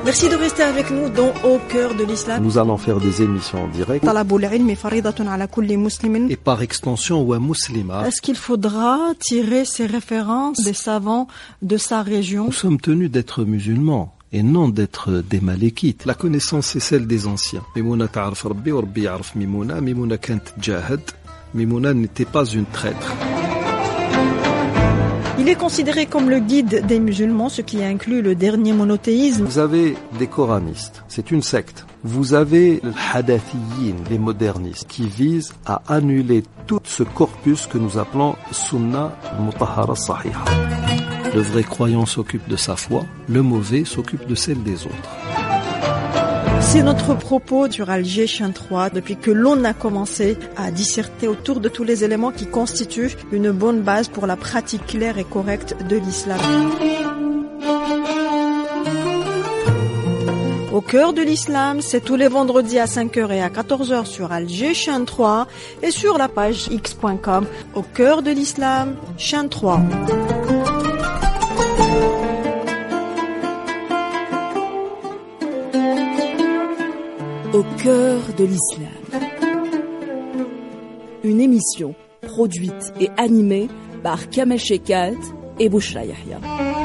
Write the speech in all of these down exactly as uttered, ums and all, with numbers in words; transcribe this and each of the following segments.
Merci de rester avec nous dans Au cœur de l'islam. Nous allons faire des émissions en direct. Et par extension, ou un musulman. Est-ce qu'il faudra tirer ses références des savants de sa région? Nous sommes tenus d'être musulmans et non d'être des malékites. La connaissance, c'est celle des anciens. Mimouna ta'arf Rabbi, wa Rabbi ya'arf Mimouna. Mimouna kant jahad. Mimouna n'était pas une traître. Il est considéré comme le guide des musulmans, ce qui inclut le dernier monothéisme. Vous avez des coranistes, c'est une secte. Vous avez les hadathiyin, les modernistes, qui visent à annuler tout ce corpus que nous appelons Sunnah Mutahhara Sahiha. Le vrai croyant s'occupe de sa foi, le mauvais s'occupe de celle des autres. C'est notre propos sur Alger Chain trois depuis que l'on a commencé à disserter autour de tous les éléments qui constituent une bonne base pour la pratique claire et correcte de l'islam. Au cœur de l'islam, c'est tous les vendredis à cinq heures et à quatorze heures sur Alger Chain trois et sur la page x point com. Au cœur de l'islam, Chain trois. Au cœur de l'islam. Une émission produite et animée par Kamel Shekat et Bouchra Yahya.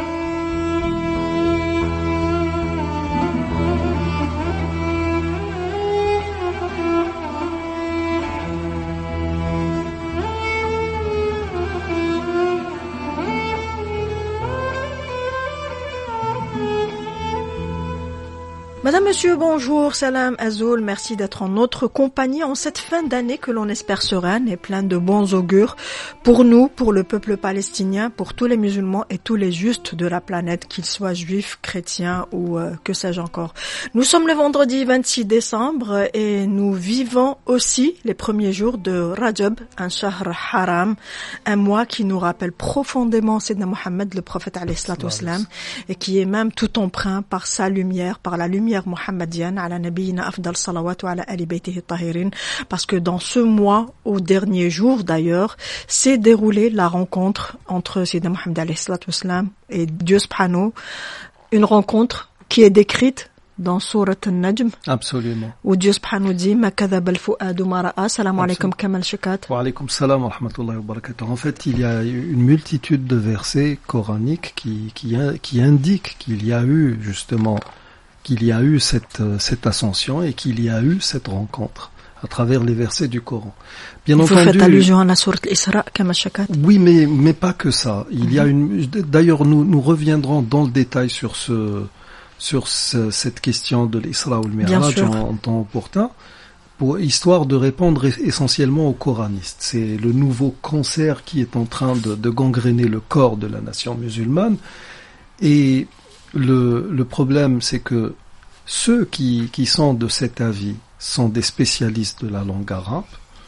Madame, Monsieur, bonjour, salam, azoul, merci d'être en notre compagnie en cette fin d'année que l'on espère sereine et pleine de bons augures pour nous, pour le peuple palestinien, pour tous les musulmans et tous les justes de la planète, qu'ils soient juifs, chrétiens ou euh, que sais-je encore. Nous sommes le vendredi vingt-six décembre et nous vivons aussi les premiers jours de Rajab, un shahr haram, un mois qui nous rappelle profondément Sayyidina Mohammed, le prophète alayhi salatu wassalam, et qui est même tout empreint par sa lumière, par la lumière muhammadienne, ala nabiyina afdal salawat wa ala ali baytihi tahirin, parce que dans ce mois, au dernier jour d'ailleurs, s'est déroulée la rencontre entre Sayyidina Mohammed alayhi salatu wassalam et Dieu subhanahu, une rencontre qui est décrite dans Sourate An-Najm. Absolument. Où Dieu subhanahu dit ma kadhaba al-fu'adu ma ra'a. Salam alaykum Kamal Shekat. Wa alaykum salam wa rahmatullahi wa barakatuh. En fait, il y a une multitude de versets coraniques qui qui qui indiquent qu'il y a eu justement qu'il y a eu cette cette ascension et qu'il y a eu cette rencontre à travers les versets du Coran. Bien Vous entendu. Vous faites allusion à la sourate Isra, Kamal Shekat. Oui, mais mais pas que ça. Il mm-hmm. y a une. D'ailleurs, nous nous reviendrons dans le détail sur ce sur ce, cette question de l'Isra ou le Mi'raj en, en temps opportun, pour histoire de répondre essentiellement aux coranistes. C'est le nouveau cancer qui est en train de, de gangréner le corps de la nation musulmane. Et le, le problème, c'est que ceux qui, qui sont de cet avis sont des spécialistes de la langue arabe,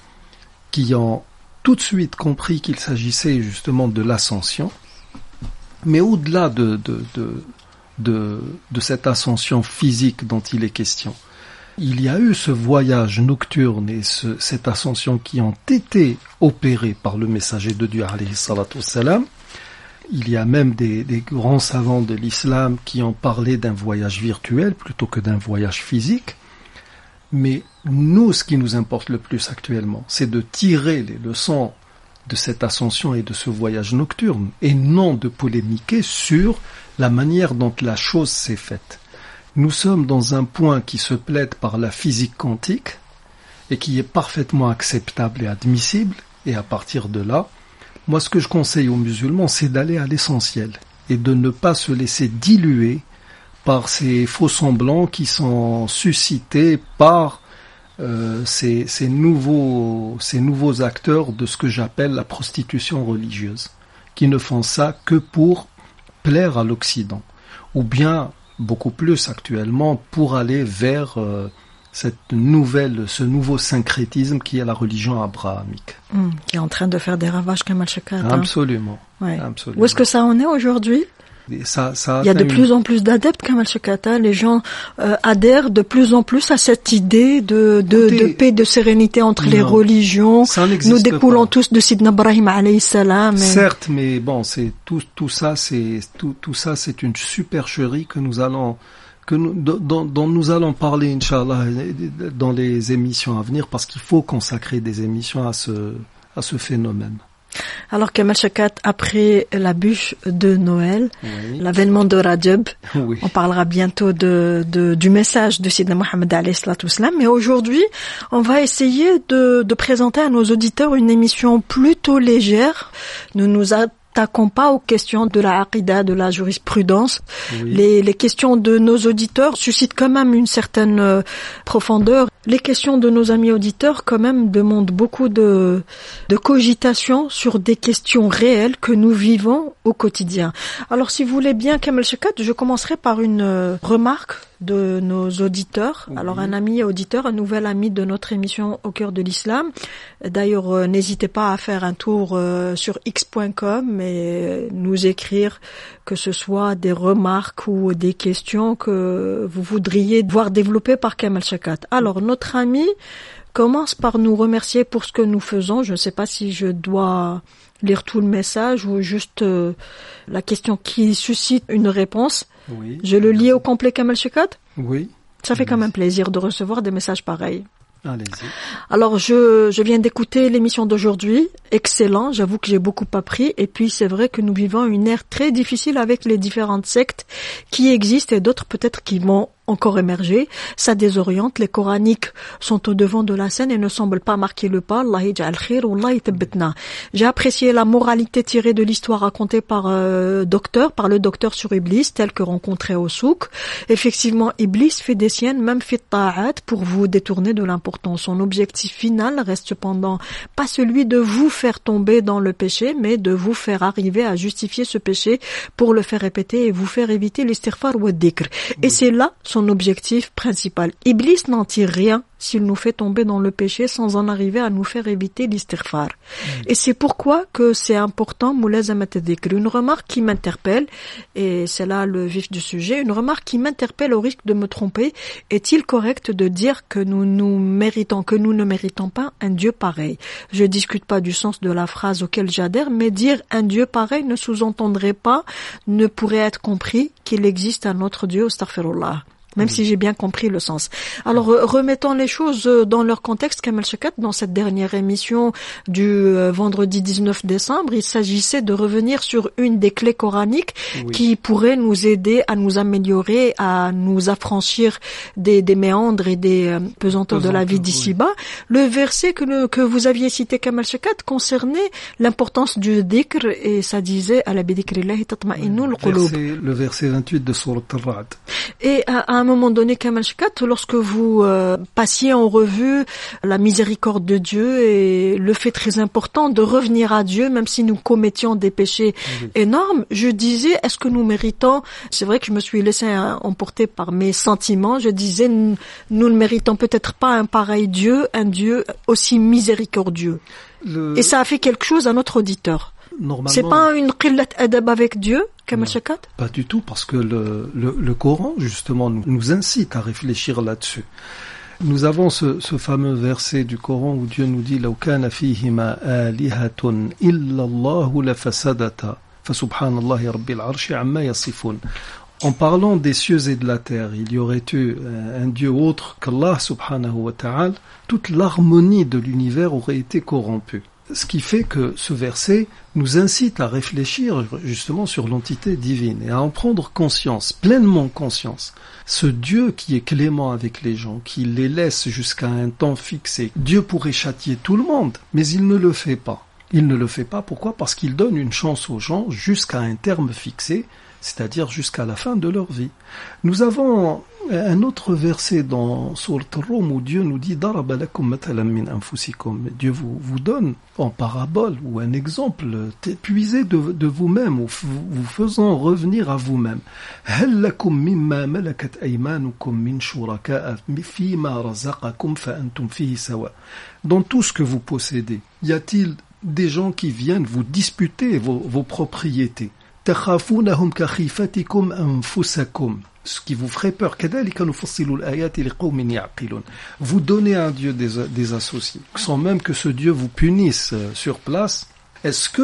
qui ont tout de suite compris qu'il s'agissait justement de l'ascension, mais au-delà de, de, de, de, de cette ascension physique dont il est question, il y a eu ce voyage nocturne et ce, cette ascension qui ont été opérés par le messager de Dieu, alayhi salatu wassalam. Il y a même des, des grands savants de l'islam qui ont parlé d'un voyage virtuel plutôt que d'un voyage physique. Mais nous, ce qui nous importe le plus actuellement, c'est de tirer les leçons de cette ascension et de ce voyage nocturne, et non de polémiquer sur la manière dont la chose s'est faite. Nous sommes dans un point qui se plaide par la physique quantique, et qui est parfaitement acceptable et admissible, et à partir de là, moi, ce que je conseille aux musulmans, c'est d'aller à l'essentiel et de ne pas se laisser diluer par ces faux semblants qui sont suscités par euh, ces, ces nouveaux, ces nouveaux acteurs de ce que j'appelle la prostitution religieuse, qui ne font ça que pour plaire à l'Occident, ou bien beaucoup plus actuellement pour aller vers euh, cette nouvelle, ce nouveau syncrétisme qui est la religion abrahamique. Mmh, qui est en train de faire des ravages Kamal Shekat. Absolument. Hein. Ouais. Absolument. Où est-ce que ça en est aujourd'hui ? Ça, ça Il y a de une... plus en plus d'adeptes Kamal Shekat. Les gens euh, adhèrent de plus en plus à cette idée de, de, Écoutez, de paix, de sérénité entre non, les religions. Nous découlons pas. tous de Sidna Ibrahim alayhi salam. Et... Certes, mais bon, c'est tout, tout ça, c'est tout, tout ça, c'est une supercherie que nous allons que nous, dont, dont nous allons parler, Inch'Allah, dans les émissions à venir, parce qu'il faut consacrer des émissions à ce, à ce phénomène. Alors Kamal Chakat, après la bûche de Noël, oui. l'avènement de Rajab, oui. on parlera bientôt de, de du message de Sidna Mohammed alayhi salatu wassalam, mais aujourd'hui, on va essayer de, de présenter à nos auditeurs une émission plutôt légère. Nous nous attaquons pas aux questions de la aqida, de la jurisprudence. Oui. Les, les questions de nos auditeurs suscitent quand même une certaine euh, profondeur. Les questions de nos amis auditeurs quand même demandent beaucoup de, de cogitation sur des questions réelles que nous vivons au quotidien. Alors si vous voulez bien, Kamal Chakat, je commencerai par une euh, remarque de nos auditeurs. Oui. Alors un ami auditeur, un nouvel ami de notre émission Au cœur de l'islam. D'ailleurs, euh, n'hésitez pas à faire un tour euh, sur x point com et nous écrire que ce soit des remarques ou des questions que vous voudriez voir développées par Kamal Chakat. Alors, notre ami commence par nous remercier pour ce que nous faisons. Je ne sais pas si je dois lire tout le message ou juste euh, la question qui suscite une réponse. Oui. Je le lis au complet, Kamal Chakat ? Oui. Ça fait quand même plaisir de recevoir des messages pareils. Allez-y. Alors, je, je viens d'écouter l'émission d'aujourd'hui. Excellent. J'avoue que j'ai beaucoup appris. Et puis, c'est vrai que nous vivons une ère très difficile avec les différentes sectes qui existent et d'autres peut-être qui vont encore émerger. Ça désoriente. Les coraniques sont au devant de la scène et ne semblent pas marquer le pas. Allah yaj'al khir, Allah yatabbitna. J'ai apprécié la moralité tirée de l'histoire racontée par euh, docteur, par le docteur sur Iblis, tel que rencontré au souk. Effectivement, Iblis fait des siennes, même fait ta'at, pour vous détourner de l'importance. Son objectif final reste cependant pas celui de vous faire tomber dans le péché, mais de vous faire arriver à justifier ce péché pour le faire répéter et vous faire éviter l'istighfar ou dhikr. Et c'est là son objectif principal. Iblis n'en tire rien s'il nous fait tomber dans le péché sans en arriver à nous faire éviter l'istighfar. Mmh. Et c'est pourquoi que c'est important, moulazamat dhikr. Une remarque qui m'interpelle, et c'est là le vif du sujet, une remarque qui m'interpelle au risque de me tromper. Est-il correct de dire que nous nous méritons, que nous ne méritons pas un Dieu pareil? Je discute pas du sens de la phrase auquel j'adhère, mais dire un Dieu pareil ne sous-entendrait pas, ne pourrait être compris qu'il existe un autre Dieu, astaghfirullah. Même oui. si j'ai bien compris le sens. Alors, remettons les choses dans leur contexte, Kamal Chakat. Dans cette dernière émission du euh, vendredi dix-neuf décembre, il s'agissait de revenir sur une des clés coraniques oui. qui pourrait nous aider à nous améliorer, à nous affranchir des, des méandres et des euh, pesanteurs de la vie d'ici-bas. Oui. Le verset que, le, que vous aviez cité, Kamal Chakat, concernait l'importance du dhikr, et ça disait « Ala bi dhikrillahi tatma'innul qulub ». Le verset vingt-huit de Sourate Ar-Ra'd. Et à, à un moment donné, Kamal Chakat, lorsque vous euh, passiez en revue la miséricorde de Dieu et le fait très important de revenir à Dieu, même si nous commettions des péchés oui. énormes, je disais, est-ce que nous méritons, c'est vrai que je me suis laissé emporter par mes sentiments, je disais, nous, nous ne méritons peut-être pas un pareil Dieu, un Dieu aussi miséricordieux. Le... Et ça a fait quelque chose à notre auditeur. Normalement, c'est pas une qillat adab avec Dieu, Kamal Chakat? Pas du tout, parce que le, le, le Coran, justement, nous, nous incite à réfléchir là-dessus. Nous avons ce, ce fameux verset du Coran où Dieu nous dit « Law kana fihima alihatun illa Allahu la fasadata, fa subhanallahi rabbil arshi amma yasifun » En parlant des cieux et de la terre, il y aurait eu un Dieu autre qu'Allah subhanahu wa ta'ala, toute l'harmonie de l'univers aurait été corrompue. Ce qui fait que ce verset nous incite à réfléchir justement sur l'entité divine et à en prendre conscience, pleinement conscience. Ce Dieu qui est clément avec les gens, qui les laisse jusqu'à un temps fixé, Dieu pourrait châtier tout le monde, mais il ne le fait pas. Il ne le fait pas, pourquoi ? Parce qu'il donne une chance aux gens jusqu'à un terme fixé, c'est-à-dire jusqu'à la fin de leur vie. Nous avons un autre verset dans Sourate Ar-Rum où Dieu nous dit Daraba lakum matalan min anfusikum. Dieu vous, vous donne en parabole ou un exemple puisé de, de vous-même ou vous, vous faisant revenir à vous-même. Hal lakum mimma malakat aymanukum min shuraka'a fima razaqakum fa antum fihi sawa. Dans tout ce que vous possédez, y a-t-il des gens qui viennent vous disputer vos, vos propriétés? تخافونهم كخيفتكم أنفسكم. Ce qui vous ferait peur. كذلك نفصل الآيات لقوم يعقلون. Vous donnez à un Dieu des, des associés, sans même que ce Dieu vous punisse sur place. Est-ce que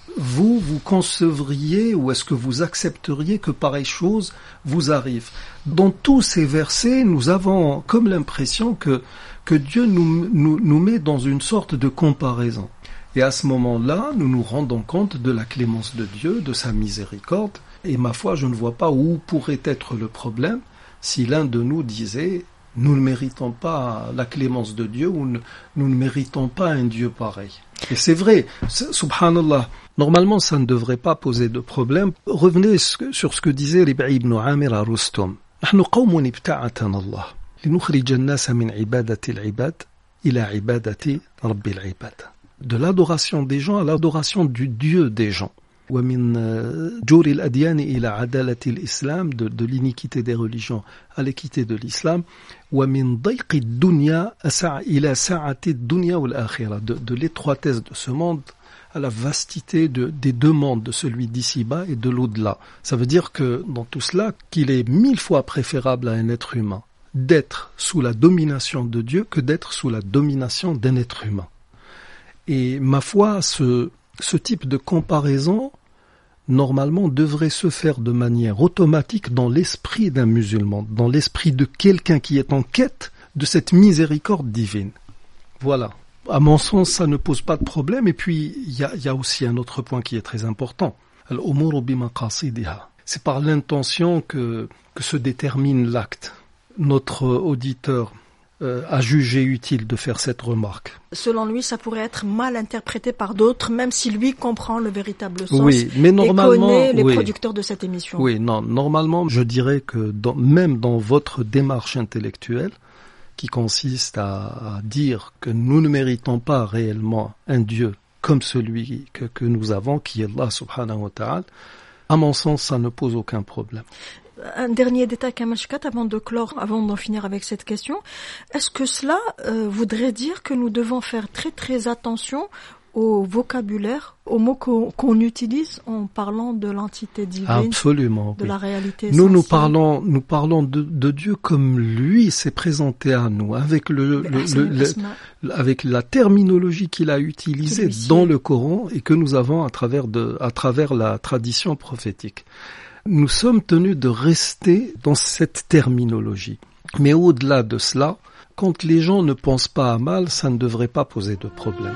vous, vous concevriez ou est-ce que vous accepteriez que pareille chose vous arrive? Dans tous ces versets, nous avons comme l'impression que, que Dieu nous, nous, nous met dans une sorte de comparaison. Et à ce moment-là, nous nous rendons compte de la clémence de Dieu, de sa miséricorde. Et ma foi, je ne vois pas où pourrait être le problème si l'un de nous disait « Nous ne méritons pas la clémence de Dieu ou nous ne méritons pas un Dieu pareil. » Et c'est vrai, subhanallah, normalement ça ne devrait pas poser de problème. Revenez sur ce que disait Rib'i ibn Amir à Rustum. نحن قوم ابتعثنا الله لنخرج الناس من عبادة العباد إلى عبادة رب العباد. De l'adoration des gens à l'adoration du Dieu des gens. ومن جور الأديان إلى عدالة الإسلام, de, de l'iniquité des religions à l'équité de l'islam. ومن ضيق الدنيا إلى سعة الدنيا والآخرة, de, de l'étroitesse de ce monde à la vastité de, des deux mondes, de celui d'ici-bas et de l'au-delà. Ça veut dire que dans tout cela, qu'il est mille fois préférable à un être humain d'être sous la domination de Dieu que d'être sous la domination d'un être humain. Et ma foi, ce, ce type de comparaison, normalement, devrait se faire de manière automatique dans l'esprit d'un musulman, dans l'esprit de quelqu'un qui est en quête de cette miséricorde divine. Voilà. À mon sens, ça ne pose pas de problème. Et puis, il y a, y a aussi un autre point qui est très important. C'est par l'intention que, que se détermine l'acte. Notre auditeur euh, a jugé utile de faire cette remarque. Selon lui, ça pourrait être mal interprété par d'autres, même si lui comprend le véritable sens oui, mais normalement, et connaît les oui, producteurs de cette émission. Oui, non, normalement, je dirais que dans, même dans votre démarche intellectuelle, qui consiste à, à dire que nous ne méritons pas réellement un Dieu comme celui que, que nous avons, qui est Allah subhanahu wa ta'ala, à mon sens, ça ne pose aucun problème. Un dernier détail, Kamal Shkat, avant de clore, avant d'en finir avec cette question. Est-ce que cela euh, voudrait dire que nous devons faire très très attention au vocabulaire, aux mots qu'on, qu'on utilise en parlant de l'entité divine, absolument, de oui. la réalité Nous, essentielle. nous parlons, nous parlons de, de Dieu comme lui s'est présenté à nous, avec le, le, le, le, le avec la terminologie qu'il a utilisée dans le Coran et que nous avons à travers de, à travers la tradition prophétique. Nous sommes tenus de rester dans cette terminologie. Mais au-delà de cela, quand les gens ne pensent pas à mal, ça ne devrait pas poser de problème.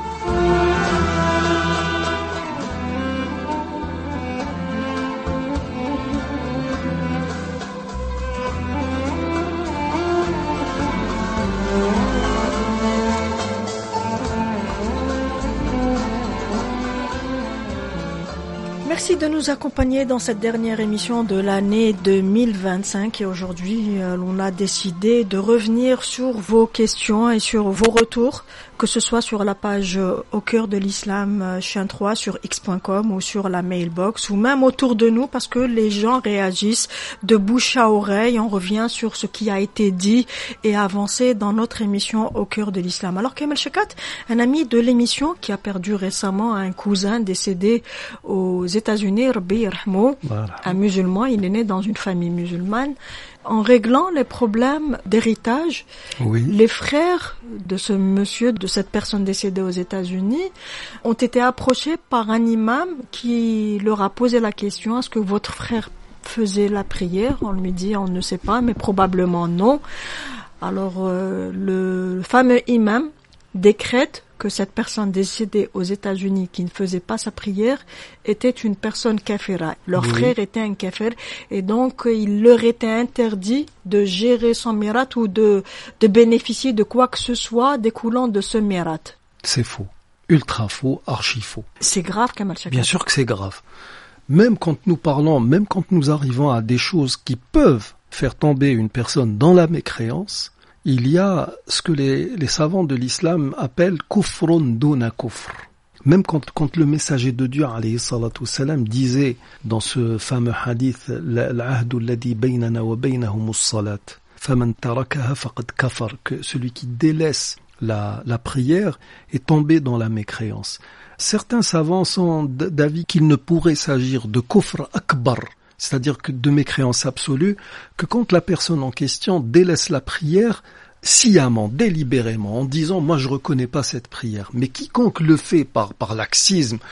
Merci de nous accompagner dans cette dernière émission de l'année deux mille vingt-cinq et aujourd'hui euh, on a décidé de revenir sur vos questions et sur vos retours, que ce soit sur la page euh, Au cœur de l'islam euh, Chien trois sur x point com ou sur la mailbox ou même autour de nous parce que les gens réagissent de bouche à oreille. On revient sur ce qui a été dit et avancé dans notre émission Au cœur de l'islam. Alors Kamal Shkat, un ami de l'émission qui a perdu récemment un cousin décédé aux États-Unis, Rabbi Yarhamou, voilà. Un musulman, il est né dans une famille musulmane. En réglant les problèmes d'héritage, oui. Les frères de ce monsieur, de cette personne décédée aux États-Unis, ont été approchés par un imam qui leur a posé la question: est-ce que votre frère faisait la prière? On lui dit: on ne sait pas, mais probablement non. Alors euh, le fameux imam décrète que cette personne décédée aux États-Unis qui ne faisait pas sa prière était une personne kafira. Leur oui. frère était un kafir et donc il leur était interdit de gérer son mirat ou de, de bénéficier de quoi que ce soit découlant de ce mirat. C'est faux. Ultra faux, archi faux. C'est grave, Kamal Shkat. Bien sûr que c'est grave. Même quand nous parlons, même quand nous arrivons à des choses qui peuvent faire tomber une personne dans la mécréance, il y a ce que les, les savants de l'islam appellent kufrun duna kufr. Même quand, quand le messager de Dieu, alayhi salatu wassalam, disait dans ce fameux hadith, l'ahdu alladhi baynana wa baynahumus salat, faman tarakaha faqad kafar, que celui qui délaisse la, la prière est tombé dans la mécréance. Certains savants sont d'avis qu'il ne pourrait s'agir de kufr akbar, c'est-à-dire que de mécréance absolue, que quand la personne en question délaisse la prière sciemment, délibérément, en disant « moi je reconnais pas cette prière », mais quiconque le fait par, par laxisme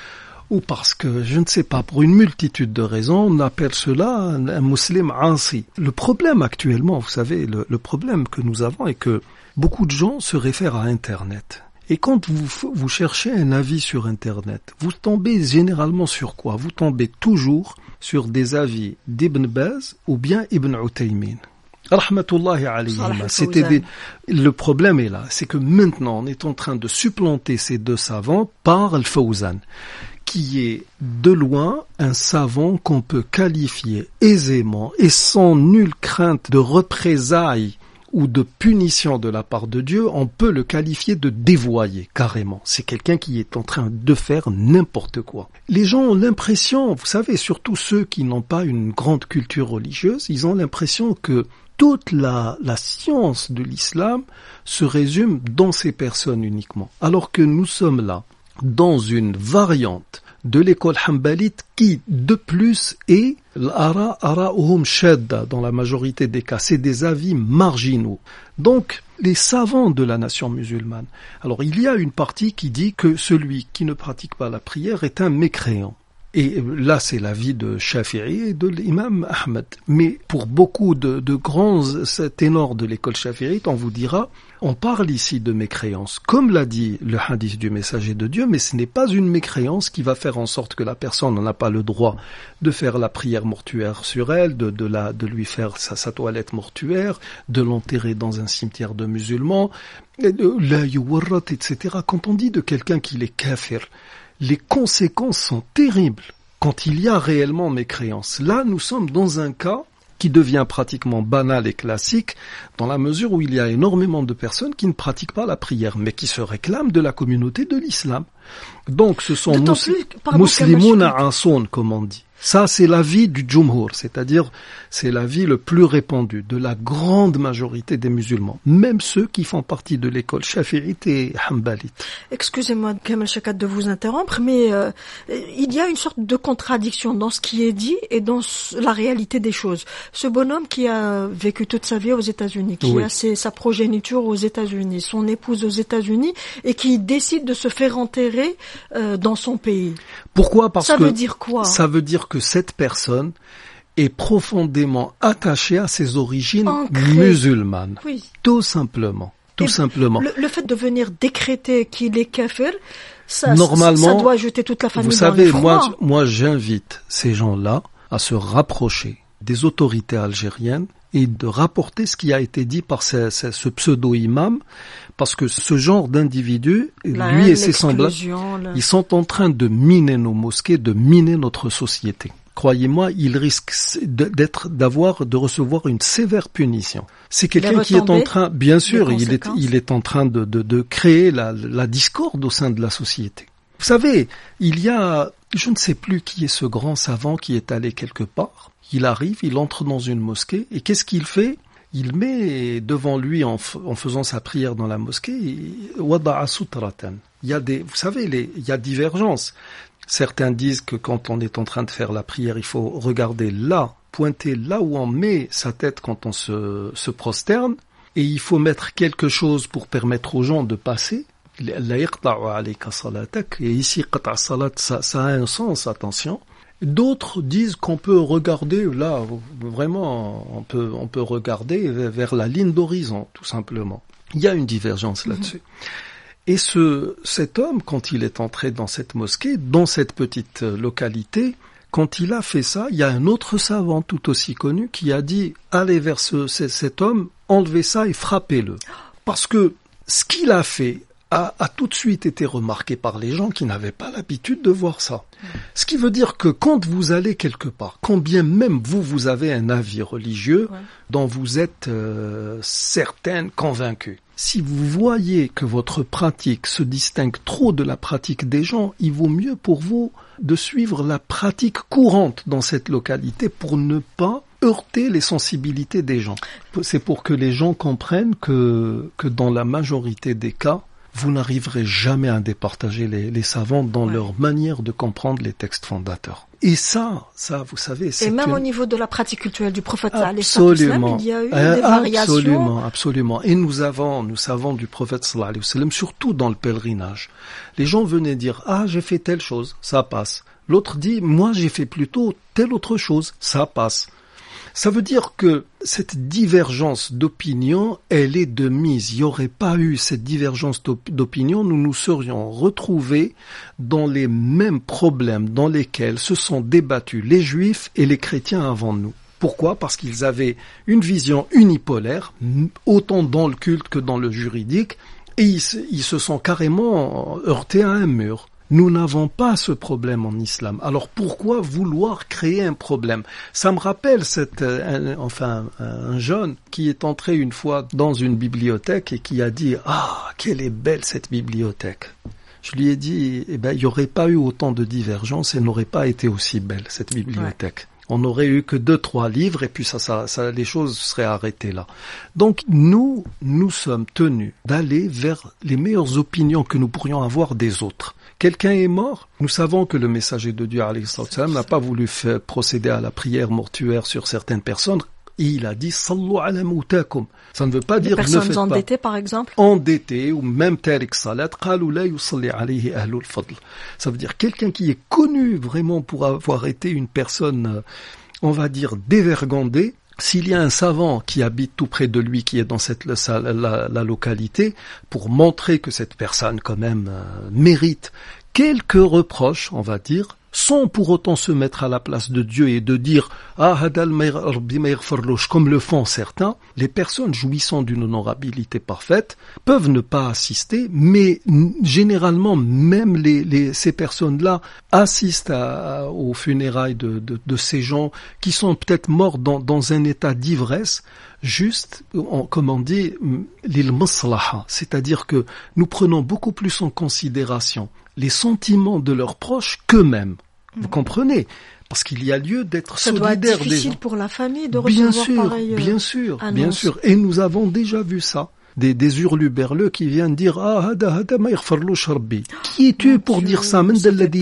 ou parce que, je ne sais pas, pour une multitude de raisons, on appelle cela un, un musulman ansi. Le problème actuellement, vous savez, le, le problème que nous avons est que beaucoup de gens se réfèrent à Internet. Et quand vous, vous cherchez un avis sur Internet, vous tombez généralement sur quoi? Vous tombez toujours sur des avis d'Ibn Baz ou bien Ibn Uthaymin. Rahmatullahi alayhima. C'était des... Le problème est là, c'est que maintenant on est en train de supplanter ces deux savants par Al-Fawzan, qui est de loin un savant qu'on peut qualifier aisément et sans nulle crainte de représailles ou de punition de la part de Dieu, on peut le qualifier de dévoyé, carrément. C'est quelqu'un qui est en train de faire n'importe quoi. Les gens ont l'impression, vous savez, surtout ceux qui n'ont pas une grande culture religieuse, ils ont l'impression que toute la, la science de l'islam se résume dans ces personnes uniquement. Alors que nous sommes là, dans une variante de l'école hanbalite qui, de plus, est l'ara ara'uhum shadda dans la majorité des cas. C'est des avis marginaux. Donc, les savants de la nation musulmane. Alors, il y a une partie qui dit que celui qui ne pratique pas la prière est un mécréant. Et là, c'est l'avis de Shafi'i et de l'imam Ahmed. Mais pour beaucoup de, de grands ténors de l'école shafi'ite, on vous dira, on parle ici de mécréance. Comme l'a dit le hadith du messager de Dieu, mais ce n'est pas une mécréance qui va faire en sorte que la personne n'a pas le droit de faire la prière mortuaire sur elle, de, de, la, de lui faire sa, sa toilette mortuaire, de l'enterrer dans un cimetière de musulmans, la yuwarrat, et cetera. Quand on dit de quelqu'un qu'il est kafir, les conséquences sont terribles quand il y a réellement mécréance. Là, nous sommes dans un cas qui devient pratiquement banal et classique dans la mesure où il y a énormément de personnes qui ne pratiquent pas la prière, mais qui se réclament de la communauté de l'islam. Donc, ce sont muslimouna ansoun, comme on dit. Ça, c'est l'avis du Jumhur, c'est-à-dire c'est l'avis le plus répandu de la grande majorité des musulmans, même ceux qui font partie de l'école shafi'ite et hanbalite. Excusez-moi, Kamel Chakat, de vous interrompre, mais euh, il y a une sorte de contradiction dans ce qui est dit et dans la réalité des choses. Ce bonhomme qui a vécu toute sa vie aux États-Unis, qui oui. a ses, sa progéniture aux États-Unis, son épouse aux États-Unis, et qui décide de se faire enterrer euh, dans son pays. Pourquoi? Parce ça que veut dire quoi? Ça veut dire que cette personne est profondément attachée à ses origines Ancré. musulmanes. Oui. Tout simplement. Tout Et simplement. Le, le fait de venir décréter qu'il est kafir, ça, Normalement, ça doit jeter toute la famille vous dans savez, les moi, moi, j'invite ces gens-là à se rapprocher des autorités algériennes et de rapporter ce qui a été dit par ce, ce, ce pseudo-imam, parce que ce genre d'individu, la lui haine, et ses semblables, la... ils sont en train de miner nos mosquées, de miner notre société. Croyez-moi, il risque d'être, d'avoir, de recevoir une sévère punition. C'est quelqu'un qui est en train, bien sûr, il est, il est en train de, de, de créer la, la discorde au sein de la société. Vous savez, il y a, je ne sais plus qui est ce grand savant qui est allé quelque part. Il arrive, il entre dans une mosquée, et qu'est-ce qu'il fait? Il met devant lui, en, f- en faisant sa prière dans la mosquée, wada'a sutratan. Il y a des, vous savez, les, il y a divergence. Certains disent que quand on est en train de faire la prière, il faut regarder là, pointer là où on met sa tête quand on se, se prosterne, et il faut mettre quelque chose pour permettre aux gens de passer. La yaqta'u alayka salatak. Et ici, qata' salat, ça, ça a un sens, attention. D'autres disent qu'on peut regarder, là, vraiment, on peut, on peut regarder vers la ligne d'horizon, tout simplement. Il y a une divergence là-dessus. Mmh. Et ce, cet homme, quand il est entré dans cette mosquée, dans cette petite localité, quand il a fait ça, il y a un autre savant tout aussi connu qui a dit, allez vers ce, cet homme, enlevez ça et frappez-le. Parce que ce qu'il a fait, A, a tout de suite été remarqué par les gens qui n'avaient pas l'habitude de voir ça. Mmh. Ce qui veut dire que quand vous allez quelque part, quand bien même vous, vous avez un avis religieux ouais. dont vous êtes euh, certaine, convaincue, si vous voyez que votre pratique se distingue trop de la pratique des gens, il vaut mieux pour vous de suivre la pratique courante dans cette localité pour ne pas heurter les sensibilités des gens. C'est pour que les gens comprennent que, que dans la majorité des cas, vous n'arriverez jamais à départager les, les savants dans ouais. leur manière de comprendre les textes fondateurs. Et ça, ça, vous savez, c'est... Et même une... au niveau de la pratique culturelle du prophète, absolument, il y a eu euh, des variations. Absolument, absolument. Et nous avons, nous savons du prophète sallallahu alayhi wa sallam, surtout dans le pèlerinage. Les gens venaient dire, ah, j'ai fait telle chose, ça passe. L'autre dit, moi, j'ai fait plutôt telle autre chose, ça passe. Ça veut dire que cette divergence d'opinion, elle est de mise. Il n'y aurait pas eu cette divergence d'opinion, nous nous serions retrouvés dans les mêmes problèmes dans lesquels se sont débattus les juifs et les chrétiens avant nous. Pourquoi ? Parce qu'ils avaient une vision unipolaire, autant dans le culte que dans le juridique, et ils, ils se sont carrément heurtés à un mur. Nous n'avons pas ce problème en islam. Alors pourquoi vouloir créer un problème ? Ça me rappelle cette, un, enfin, un jeune qui est entré une fois dans une bibliothèque et qui a dit « Ah, quelle est belle cette bibliothèque !» Je lui ai dit « Eh ben, il n'y aurait pas eu autant de divergences et n'aurait pas été aussi belle cette bibliothèque. Ouais. » On n'aurait eu que deux, trois livres et puis ça, ça, ça, les choses seraient arrêtées là. Donc nous, nous sommes tenus d'aller vers les meilleures opinions que nous pourrions avoir des autres. Quelqu'un est mort, nous savons que le messager de Dieu alayhi salam n'a pas voulu faire procéder à la prière mortuaire sur certaines personnes. Et il a dit sallu ala moutakum. Ça ne veut pas les dire ne faites pas. personnes endettées par exemple. Endettées ou même tarik salat qalu la yusalli alayhi ahlul fadl. Ça veut dire quelqu'un qui est connu vraiment pour avoir été une personne, on va dire dévergondée. S'il y a un savant qui habite tout près de lui, qui est dans cette la, la, la localité, pour montrer que cette personne quand même euh, mérite quelques reproches, on va dire, sans pour autant se mettre à la place de Dieu et de dire « Ah, hadal mayrfarlouch » comme le font certains, les personnes jouissant d'une honorabilité parfaite peuvent ne pas assister, mais généralement même les, les, ces personnes-là assistent à, à, aux funérailles de, de, de ces gens qui sont peut-être morts dans, dans un état d'ivresse, juste, en, comme on dit, lil maslaha, c'est-à-dire que nous prenons beaucoup plus en considération les sentiments de leurs proches qu'eux-mêmes. Vous comprenez ? Parce qu'il y a lieu d'être ça solidaire des gens. Ça doit être difficile pour la famille de recevoir bien sûr, pareil. Bien sûr, annonce. bien sûr. Et nous avons déjà vu ça. Des, des hurluberleux qui viennent dire ah hada hada ma yaghfarlouch rabbi. Qui es-tu pour Dieu, dire ça?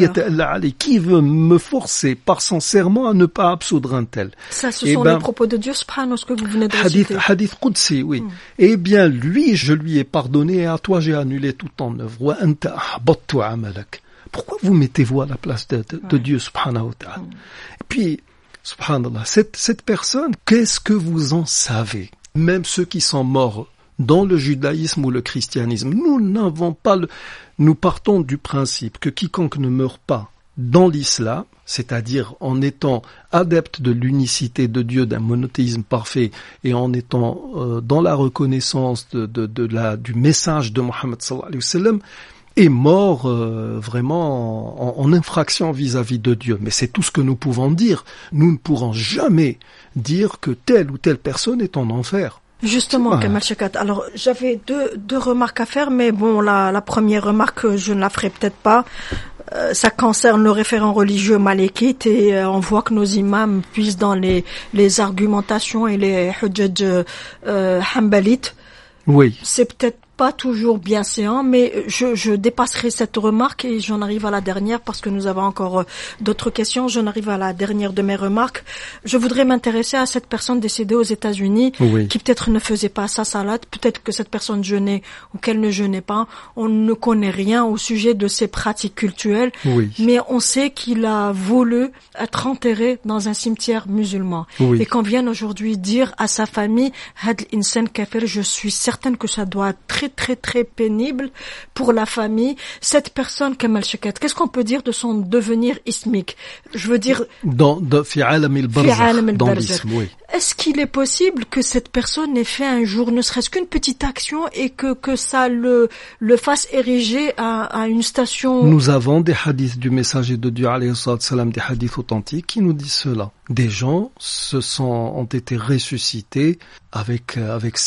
Qui veut me forcer par son serment à ne pas absoudre un tel? Ça, ce et sont ben, les propos de Dieu, subhanahu, ce que vous venez de hadith, citer. Hadith Qudsi, oui. Mm. Eh bien, lui, je lui ai pardonné et à toi, j'ai annulé tout ton œuvre. Wa anta ahbattu amalak. Pourquoi vous mettez-vous à la place de, de, de ouais. Dieu, subhanahu wa ta'ala? Mm. Et puis, subhanallah, cette, cette personne, qu'est-ce que vous en savez? Même ceux qui sont morts dans le judaïsme ou le christianisme, nous n'avons pas le... Nous partons du principe que quiconque ne meurt pas dans l'islam, c'est-à-dire en étant adepte de l'unicité de Dieu, d'un monothéisme parfait, et en étant euh, dans la reconnaissance de, de, de la, du message de Mohammed sallallahu alayhi wa sallam, est mort euh, vraiment en, en infraction vis-à-vis de Dieu. Mais c'est tout ce que nous pouvons dire. Nous ne pourrons jamais dire que telle ou telle personne est en enfer. Justement, ah. Kamal Shekat, alors j'avais deux, deux remarques à faire, mais bon, la, la première remarque, je ne la ferai peut-être pas. Euh, ça concerne le référent religieux malékite et euh, on voit que nos imams puissent dans les, les argumentations et les hujjaj euh, hanbalites. Oui. C'est peut-être pas toujours bienséant, mais je, je dépasserai cette remarque et j'en arrive à la dernière parce que nous avons encore d'autres questions. J'en arrive à la dernière de mes remarques. Je voudrais m'intéresser à cette personne décédée aux États-Unis oui. qui peut-être ne faisait pas sa salade, peut-être que cette personne jeûnait ou qu'elle ne jeûnait pas. On ne connaît rien au sujet de ses pratiques cultuelles, oui. mais on sait qu'il a voulu être enterré dans un cimetière musulman. Oui. Et qu'on vienne aujourd'hui dire à sa famille « Had l'insan kafir », je suis certaine que ça doit être très très très pénible pour la famille. Cette personne, Kamal Shekat, qu'est-ce qu'on peut dire de son devenir ismique? Je veux dire... Dans, dans, fi alam al-barzakh, dans l'isme, oui. Est-ce qu'il est possible que cette personne ait fait un jour, ne serait-ce qu'une petite action et que, que ça le, le fasse ériger à, à une station? Nous avons des hadiths du messager de Dieu, alayhi salam, des hadiths authentiques qui nous disent cela. Des gens se sont, ont été ressuscités avec, avec cette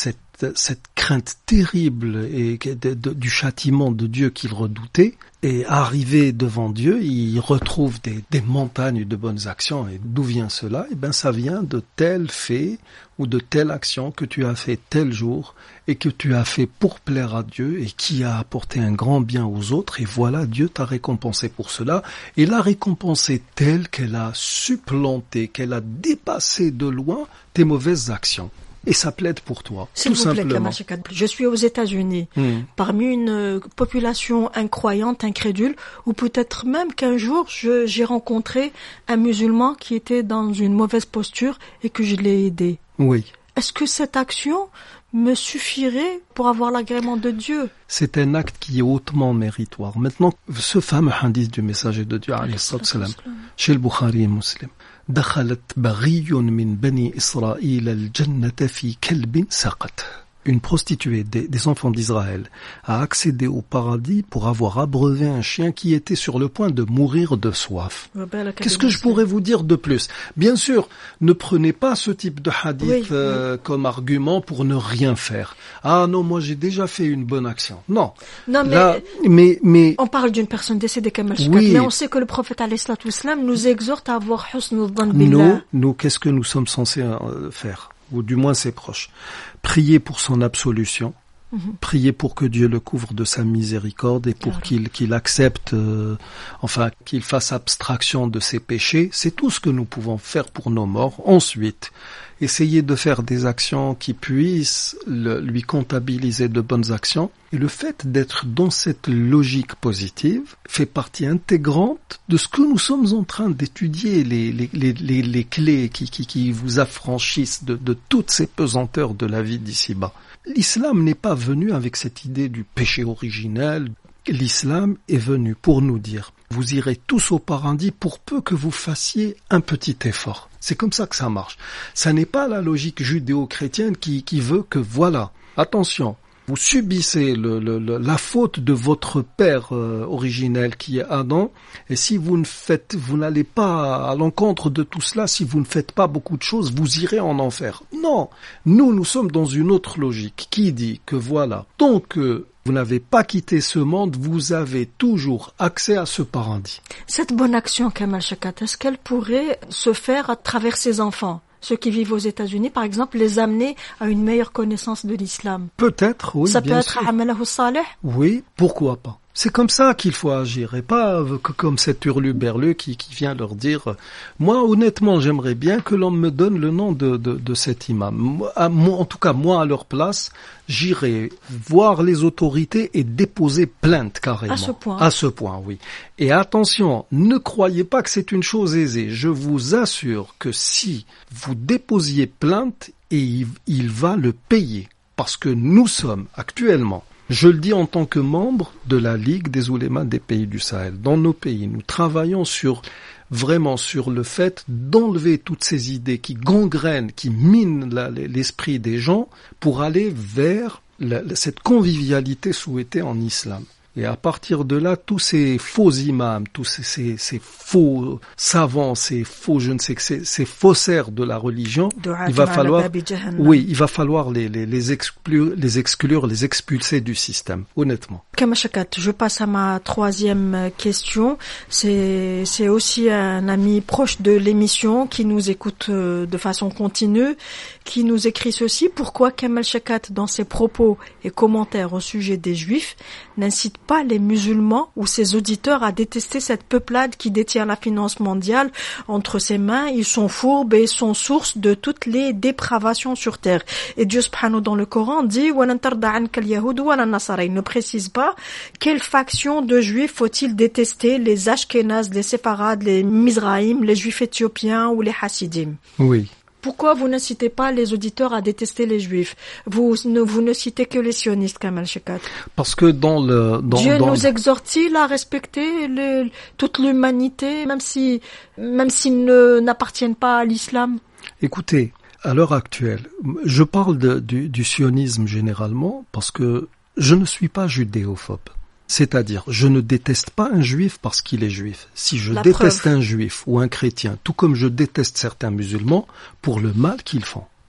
cette, cette crainte terrible et de, de, du châtiment de Dieu qu'il redoutait. Et arrivé devant Dieu, il retrouve des, des montagnes de bonnes actions. Et d'où vient cela? Eh ben, ça vient de tel fait ou de telle action que tu as fait tel jour et que tu as fait pour plaire à Dieu et qui a apporté un grand bien aux autres. Et voilà, Dieu t'a récompensé pour cela. Et l'a récompensé telle qu'elle a supplanté, qu'elle a dépassé de loin tes mauvaises actions. Et ça plaide pour toi, S'il tout vous plaît, simplement. Kamal Shekat, je suis aux États-Unis, Hmm. parmi une euh, population incroyante, incrédule, ou peut-être même qu'un jour, je, j'ai rencontré un musulman qui était dans une mauvaise posture et que je l'ai aidé. Oui. Est-ce que cette action me suffirait pour avoir l'agrément de Dieu? C'est un acte qui est hautement méritoire. Maintenant, ce fameux hadith du messager de Dieu, alayhi salatu wassalam, chez le Bukhari et Muslim. دخلت بغي من بني إسرائيل الجنة في كلب سقط. Une prostituée des, des enfants d'Israël a accédé au paradis pour avoir abreuvé un chien qui était sur le point de mourir de soif. Qu'est-ce que je pourrais vous dire de plus? Bien sûr, ne prenez pas ce type de hadith oui, euh, oui. comme argument pour ne rien faire. Ah non, moi j'ai déjà fait une bonne action. Non. Non, mais, Là, mais, mais on parle d'une personne décédée, Kamal Shekat, oui. mais on sait que le prophète alayhi salatu wassalam nous exhorte à avoir husn dhann nous, billah. nous, qu'est-ce que nous sommes censés euh, faire? Ou du moins ses proches. Prier pour son absolution, mm-hmm. prier pour que Dieu le couvre de sa miséricorde et pour qu'il, qu'il accepte, euh, enfin, qu'il fasse abstraction de ses péchés. C'est tout ce que nous pouvons faire pour nos morts. Ensuite, essayer de faire des actions qui puissent le, lui comptabiliser de bonnes actions. Et le fait d'être dans cette logique positive fait partie intégrante de ce que nous sommes en train d'étudier, les, les, les, les, les clés qui, qui, qui vous affranchissent de, de toutes ces pesanteurs de la vie d'ici-bas. L'islam n'est pas venu avec cette idée du péché originel. L'islam est venu pour nous dire, vous irez tous au paradis pour peu que vous fassiez un petit effort. C'est comme ça que ça marche. Ça n'est pas la logique judéo-chrétienne qui, qui veut que, voilà, attention, vous subissez le, le, le, la faute de votre père euh, originel qui est Adam, et si vous ne faites, vous n'allez pas à l'encontre de tout cela, si vous ne faites pas beaucoup de choses, vous irez en enfer. Non, nous, nous sommes dans une autre logique qui dit que voilà, tant que vous n'avez pas quitté ce monde, vous avez toujours accès à ce paradis. Cette bonne action, Kamal Shekat, est-ce qu'elle pourrait se faire à travers ses enfants? Ceux qui vivent aux États-Unis, par exemple, les amener à une meilleure connaissance de l'islam. Peut-être, oui, Ça bien peut être sûr. amalahu salih? Oui, pourquoi pas. C'est comme ça qu'il faut agir et pas que comme cet hurluberlu qui, qui vient leur dire « Moi, honnêtement, j'aimerais bien que l'on me donne le nom de, de, de cet imam. Moi, à, moi, en tout cas, moi, à leur place, j'irai voir les autorités et déposer plainte carrément. » À ce point. À ce point, oui. Et attention, ne croyez pas que c'est une chose aisée. Je vous assure que si vous déposiez plainte, et il, il va le payer. Parce que nous sommes actuellement... Je le dis en tant que membre de la Ligue des oulémas des pays du Sahel. Dans nos pays, nous travaillons sur vraiment sur le fait d'enlever toutes ces idées qui gangrènent, qui minent la, l'esprit des gens pour aller vers la, cette convivialité souhaitée en islam. Et à partir de là, tous ces faux imams, tous ces, ces, ces faux savants, ces faux, je ne sais que ces, ces faussaires de la religion, il va falloir, oui, il va falloir les, les, les exclure, les exclure, les expulser du système, honnêtement. Kamal Shekat, je passe à ma troisième question. C'est, c'est aussi un ami proche de l'émission qui nous écoute de façon continue, qui nous écrit ceci. Pourquoi Kamal Shekat, dans ses propos et commentaires au sujet des Juifs, n'incite pas les musulmans ou ses auditeurs à détester cette peuplade qui détient la finance mondiale entre ses mains? Ils sont fourbes et sont source de toutes les dépravations sur terre. Et Dieu subhanahu dans le Coran dit « وَلَنْ تَرْضَ عَنْكَ الْيَهُودُ وَلَا النَّصَارَى » Il ne précise pas quelle faction de juifs faut-il détester, les Ashkénazes, les Séfarades, les Mizraïm, les juifs éthiopiens ou les Hasidim. Oui. Pourquoi vous ne citez pas les auditeurs à détester les juifs? Vous ne, vous ne citez que les sionistes, Kamal Shekat. Parce que dans le... Dans, Dieu dans... nous exhorte-t-il à respecter le, toute l'humanité, même si, même s'ils ne, n'appartiennent pas à l'islam? Écoutez, à l'heure actuelle, je parle de, du, du sionisme généralement parce que je ne suis pas judéophobe. C'est-à-dire, je ne déteste pas un juif parce qu'il est juif. Si je La déteste preuve. un juif ou un chrétien, tout comme je déteste certains musulmans, pour le mal qu'ils font.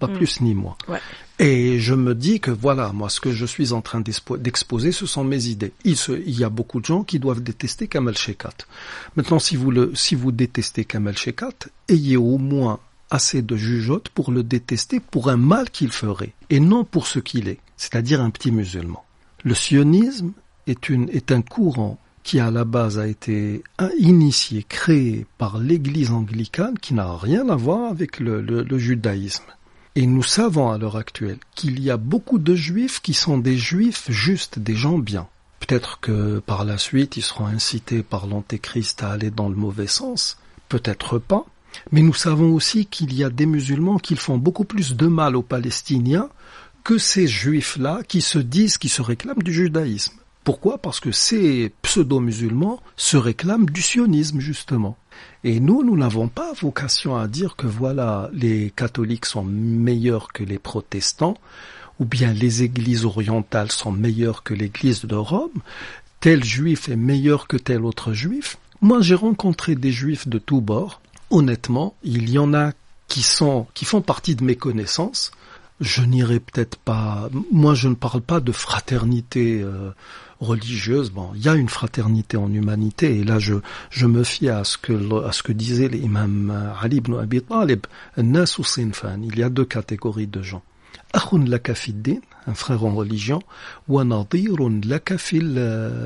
pas mmh. plus ni moins. Ouais. Et je me dis que voilà, moi, ce que je suis en train d'exposer, ce sont mes idées. Il, se, il y a beaucoup de gens qui doivent détester Kamal Shekat. Maintenant, si vous le, si vous détestez Kamal Shekat, ayez au moins assez de jugeote pour le détester pour un mal qu'il ferait, et non pour ce qu'il est, c'est-à-dire un petit musulman. Le sionisme est, une, est un courant qui à la base a été initié, créé par l'église anglicane, qui n'a rien à voir avec le, le, le judaïsme. Et nous savons à l'heure actuelle qu'il y a beaucoup de juifs qui sont des juifs justes, des gens bien. Peut-être que par la suite ils seront incités par l'antéchrist à aller dans le mauvais sens, peut-être pas. Mais nous savons aussi qu'il y a des musulmans qui font beaucoup plus de mal aux Palestiniens que ces juifs-là qui se disent, qui se réclament du judaïsme. Pourquoi ? Parce que ces pseudo-musulmans se réclament du sionisme, justement. Et nous, nous n'avons pas vocation à dire que voilà, les catholiques sont meilleurs que les protestants, ou bien les églises orientales sont meilleures que l'église de Rome, tel juif est meilleur que tel autre juif. Moi, j'ai rencontré des juifs de tous bords. Honnêtement, il y en a qui sont, qui font partie de mes connaissances. Je n'irai peut-être pas, moi je ne parle pas de fraternité euh, religieuse. Bon, il y a une fraternité en humanité, et là je, je me fie à ce que, à ce que disait l'imam Ali ibn Abi Talib, Nas ou Sinfan, il y a deux catégories de gens. Akhun laka fi din, un frère en religion, wa nadirun laka fil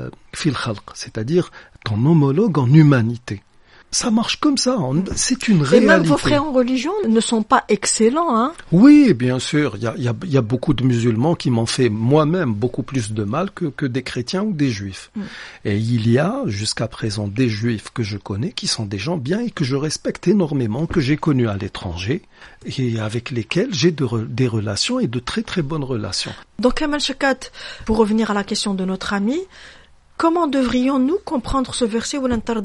khalq, c'est-à-dire ton homologue en humanité. Ça marche comme ça, c'est une réalité. Et même vos frères en religion ne sont pas excellents, hein? Oui, bien sûr, il y a, il y a, il y a beaucoup de musulmans qui m'ont fait moi-même beaucoup plus de mal que, que des chrétiens ou des juifs. Mm. Et il y a jusqu'à présent des juifs que je connais qui sont des gens bien et que je respecte énormément, que j'ai connus à l'étranger et avec lesquels j'ai de re, des relations et de très très bonnes relations. Donc Kamal Shekat, pour revenir à la question de notre ami, comment devrions-nous comprendre ce verset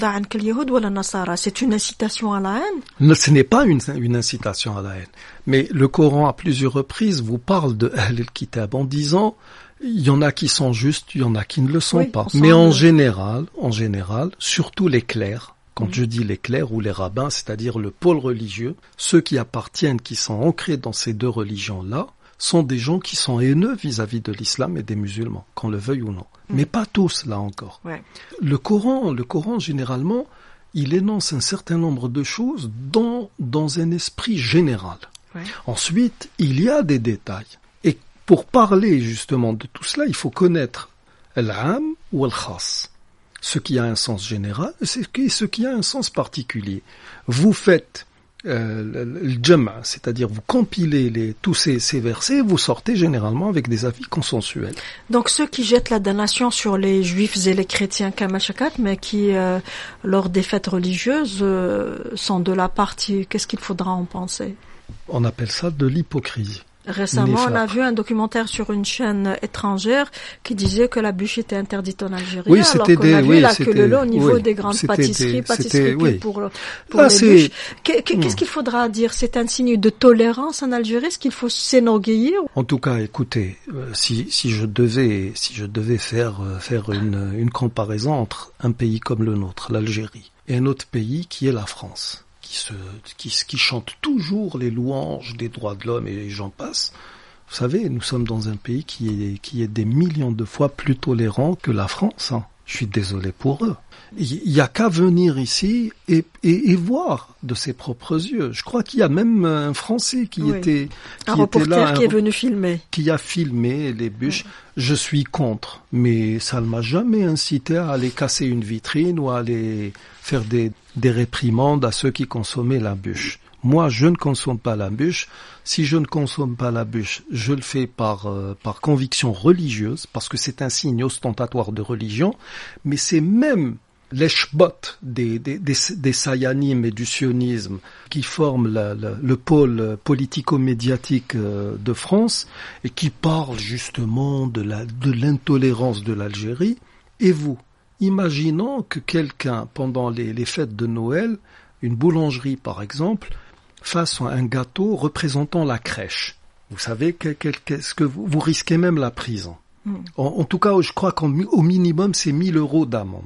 « C'est une incitation à la haine » Ce n'est pas une, une incitation à la haine. Mais le Coran, à plusieurs reprises, vous parle de Ahl al-Kitab en disant il y en a qui sont justes, il y en a qui ne le sont oui, pas. Mais en général, en général, surtout les clercs, quand oui. je dis les clercs ou les rabbins, c'est-à-dire le pôle religieux, ceux qui appartiennent, qui sont ancrés dans ces deux religions-là, sont des gens qui sont haineux vis-à-vis de l'islam et des musulmans, qu'on le veuille ou non. Mmh. Mais pas tous, là encore. Ouais. Le Coran, le Coran, généralement, il énonce un certain nombre de choses dans, dans un esprit général. Ouais. Ensuite, il y a des détails. Et pour parler justement de tout cela, il faut connaître l'am ou al-khas. Ce qui a un sens général, c'est ce qui a un sens particulier. Vous faites Euh, le, le jama', c'est-à-dire vous compilez les, tous ces, ces versets, vous sortez généralement avec des avis consensuels. Donc ceux qui jettent la damnation sur les juifs et les chrétiens Kamal Shekat, mais qui, euh, lors des fêtes religieuses, euh, sont de la partie, qu'est-ce qu'il faudra en penser ? On appelle ça de l'hypocrisie. Récemment, on a vu un documentaire sur une chaîne étrangère qui disait que la bûche était interdite en Algérie, oui, alors qu'on des, a vu oui, la queue leu au niveau oui, des grandes pâtisseries, des, pâtisseries oui. pour, pour ah, les bûches. Qu'est-ce qu'il faudra dire ? C'est un signe de tolérance en Algérie ? Est-ce qu'il faut s'enorgueillir ? En tout cas, écoutez, euh, si, si je devais, si je devais faire, euh, faire une, une comparaison entre un pays comme le nôtre, l'Algérie, et un autre pays qui est la France, qui se, qui, qui chante toujours les louanges des droits de l'homme et j'en passe. Vous savez, nous sommes dans un pays qui est, qui est des millions de fois plus tolérant que la France. Hein. Je suis désolé pour eux. Il n'y a qu'à venir ici et, et, et voir de ses propres yeux. Je crois qu'il y a même un Français qui oui. était, qui un était reporter là, un, qui est venu filmer, qui a filmé les bûches. Oui. Je suis contre, mais ça ne m'a jamais incité à aller casser une vitrine ou à aller faire des, des réprimandes à ceux qui consommaient la bûche. Moi, je ne consomme pas la bûche. Si je ne consomme pas la bûche, je le fais par euh, par conviction religieuse, parce que c'est un signe ostentatoire de religion. Mais c'est même l'eshbot des des des, des sayanim et du sionisme qui forment la, la, le pôle politico-médiatique euh, de France et qui parlent justement de la de l'intolérance de l'Algérie. Et vous, imaginons que quelqu'un pendant les les fêtes de Noël, une boulangerie par exemple, fasse un gâteau représentant la crèche. Vous savez qu'est-ce que vous, vous risquez même la prison. Mm. En, en tout cas, je crois qu'au minimum, c'est mille euros d'amende.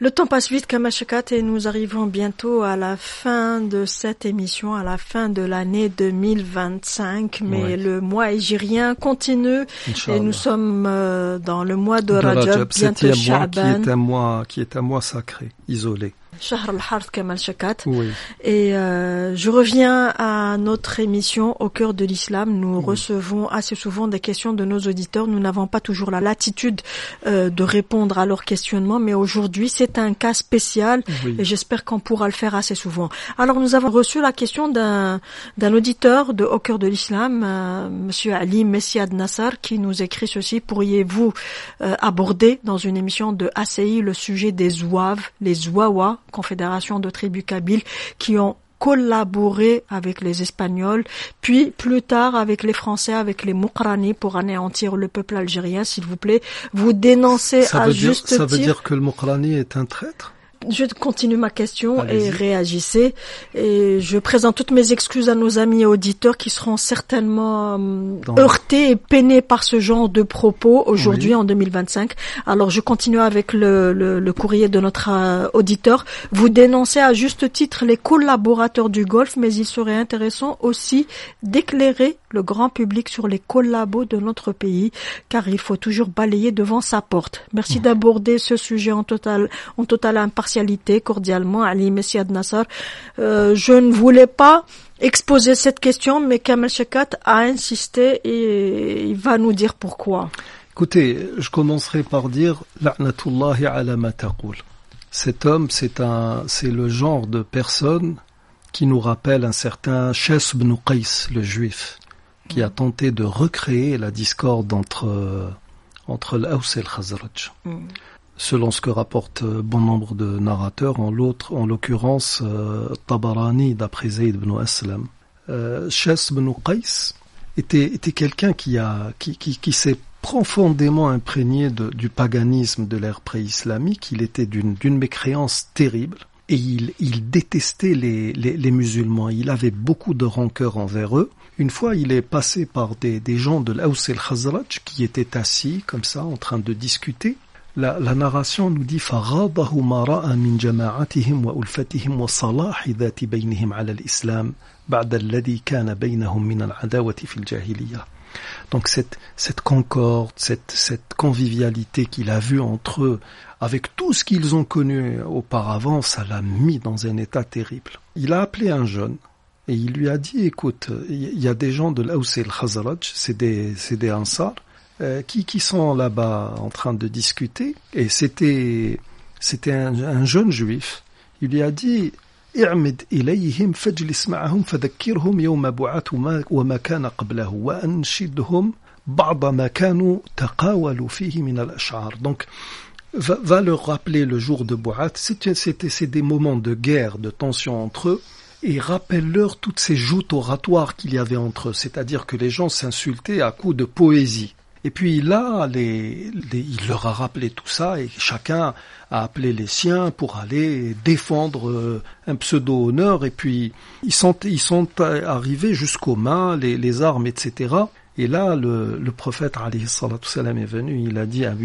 Le temps passe vite, Kamashekat, et nous arrivons bientôt à la fin de cette émission, à la fin de l'année deux mille vingt-cinq. Mais ouais. le mois hégirien continue Inch'Allah. Et nous sommes euh, dans le mois de, de Rajab, Rajab bientôt Sha'ban. Qui est un mois, qui est un mois sacré, isolé. Shahr al-Harth Kamashekat. Oui. Et euh, je reviens à notre émission Au cœur de l'islam. Nous oui. recevons assez souvent des questions de nos auditeurs. Nous n'avons pas toujours la latitude euh, de répondre à leurs questionnements, mais aujourd'hui c'est un cas spécial oui. et j'espère qu'on pourra le faire assez souvent. Alors nous avons reçu la question d'un d'un auditeur de Au cœur de l'islam, euh, Monsieur Ali Messiad Nassar, qui nous écrit ceci: pourriez-vous euh, aborder dans une émission de A C I le sujet des zouaves, les zouawa, confédération de tribus kabyles, qui ont collaboré avec les Espagnols, puis plus tard avec les Français, avec les Mokrani, pour anéantir le peuple algérien. S'il vous plaît, vous dénoncez ça à juste dire, ça titre... Ça veut dire que le Mokrani est un traître? Je continue ma question. Allez-y. Et réagissez. Et je présente toutes mes excuses à nos amis et auditeurs qui seront certainement Dans... heurtés et peinés par ce genre de propos aujourd'hui oui. en deux mille vingt-cinq. Alors je continue avec le, le, le courrier de notre euh, auditeur. Vous dénoncez à juste titre les collaborateurs du Golfe, mais il serait intéressant aussi d'éclairer le grand public sur les collabos de notre pays, car il faut toujours balayer devant sa porte. Merci mmh. d'aborder ce sujet en total, en totale impartialité. Cordialement, Ali Messiad Nassar. Euh, je ne voulais pas exposer cette question, mais Kamashekat a insisté et il va nous dire pourquoi. Écoutez, je commencerai par dire La'natullahi ala ma taqul. Cet homme, c'est un, c'est le genre de personne qui nous rappelle un certain Shays ibn Qais, le juif, qui a tenté de recréer la discorde entre, euh, entre l'Aws et le Khazraj. Mm. Selon ce que rapporte euh, bon nombre de narrateurs, en, l'autre, en l'occurrence euh, Tabarani d'après Zayd ibn Aslam. Euh, Shays ibn Qais était, était quelqu'un qui, a, qui, qui, qui s'est profondément imprégné de, du paganisme de l'ère pré-islamique. Il était d'une, d'une mécréance terrible. Et il, il détestait les, les, les musulmans. Il avait beaucoup de rancœur envers eux. Une fois, il est passé par des, des gens de l'Aws et al-Khazraj qui étaient assis comme ça, en train de discuter. La, la narration nous dit فَغَاضَهُ مَا رَأَى مِنْ جَمَاعَتِهِمْ وَأُلْفَتِهِمْ وَصَلَاحِ ذَاتِ بَيْنِهِمْ عَلَى الْإِسْلَامِ بَعْدَ الَّذِي كَانَ بَيْنَهُم مِنَ الْعَدَاوَةِ فِي الْجَاهِلِيَّةِ. Donc cette, cette concorde, cette, cette convivialité qu'il a vue entre eux, avec tout ce qu'ils ont connu auparavant, ça l'a mis dans un état terrible. Il a appelé un jeune et il lui a dit, écoute, il y a des gens de l'Aws et al-Khazraj, c'est des, c'est des Ansar, euh, qui, qui sont là-bas en train de discuter, et c'était, c'était un, un jeune juif. Il lui a dit, اعمد إليهم فاجلس معهم فذكرهم يوم بعث وما كان قبله وأنشدهم بعض ما كانوا تقاولوا فيه من الأشعار. Donc va, va leur rappeler le jour de Bou'at. C'est, c'est, c'est des moments de guerre, de tension entre eux, et rappelle-leur toutes ces joutes oratoires qu'il y avait entre eux, c'est-à-dire que les gens s'insultaient à coups de poésie. Et puis là, les, les, il leur a rappelé tout ça, et chacun a appelé les siens pour aller défendre euh, un pseudo-honneur, et puis ils sont, ils sont arrivés jusqu'aux mains, les, les armes, et cetera. Et là, le, le prophète alayhi salatu salam est venu, il a dit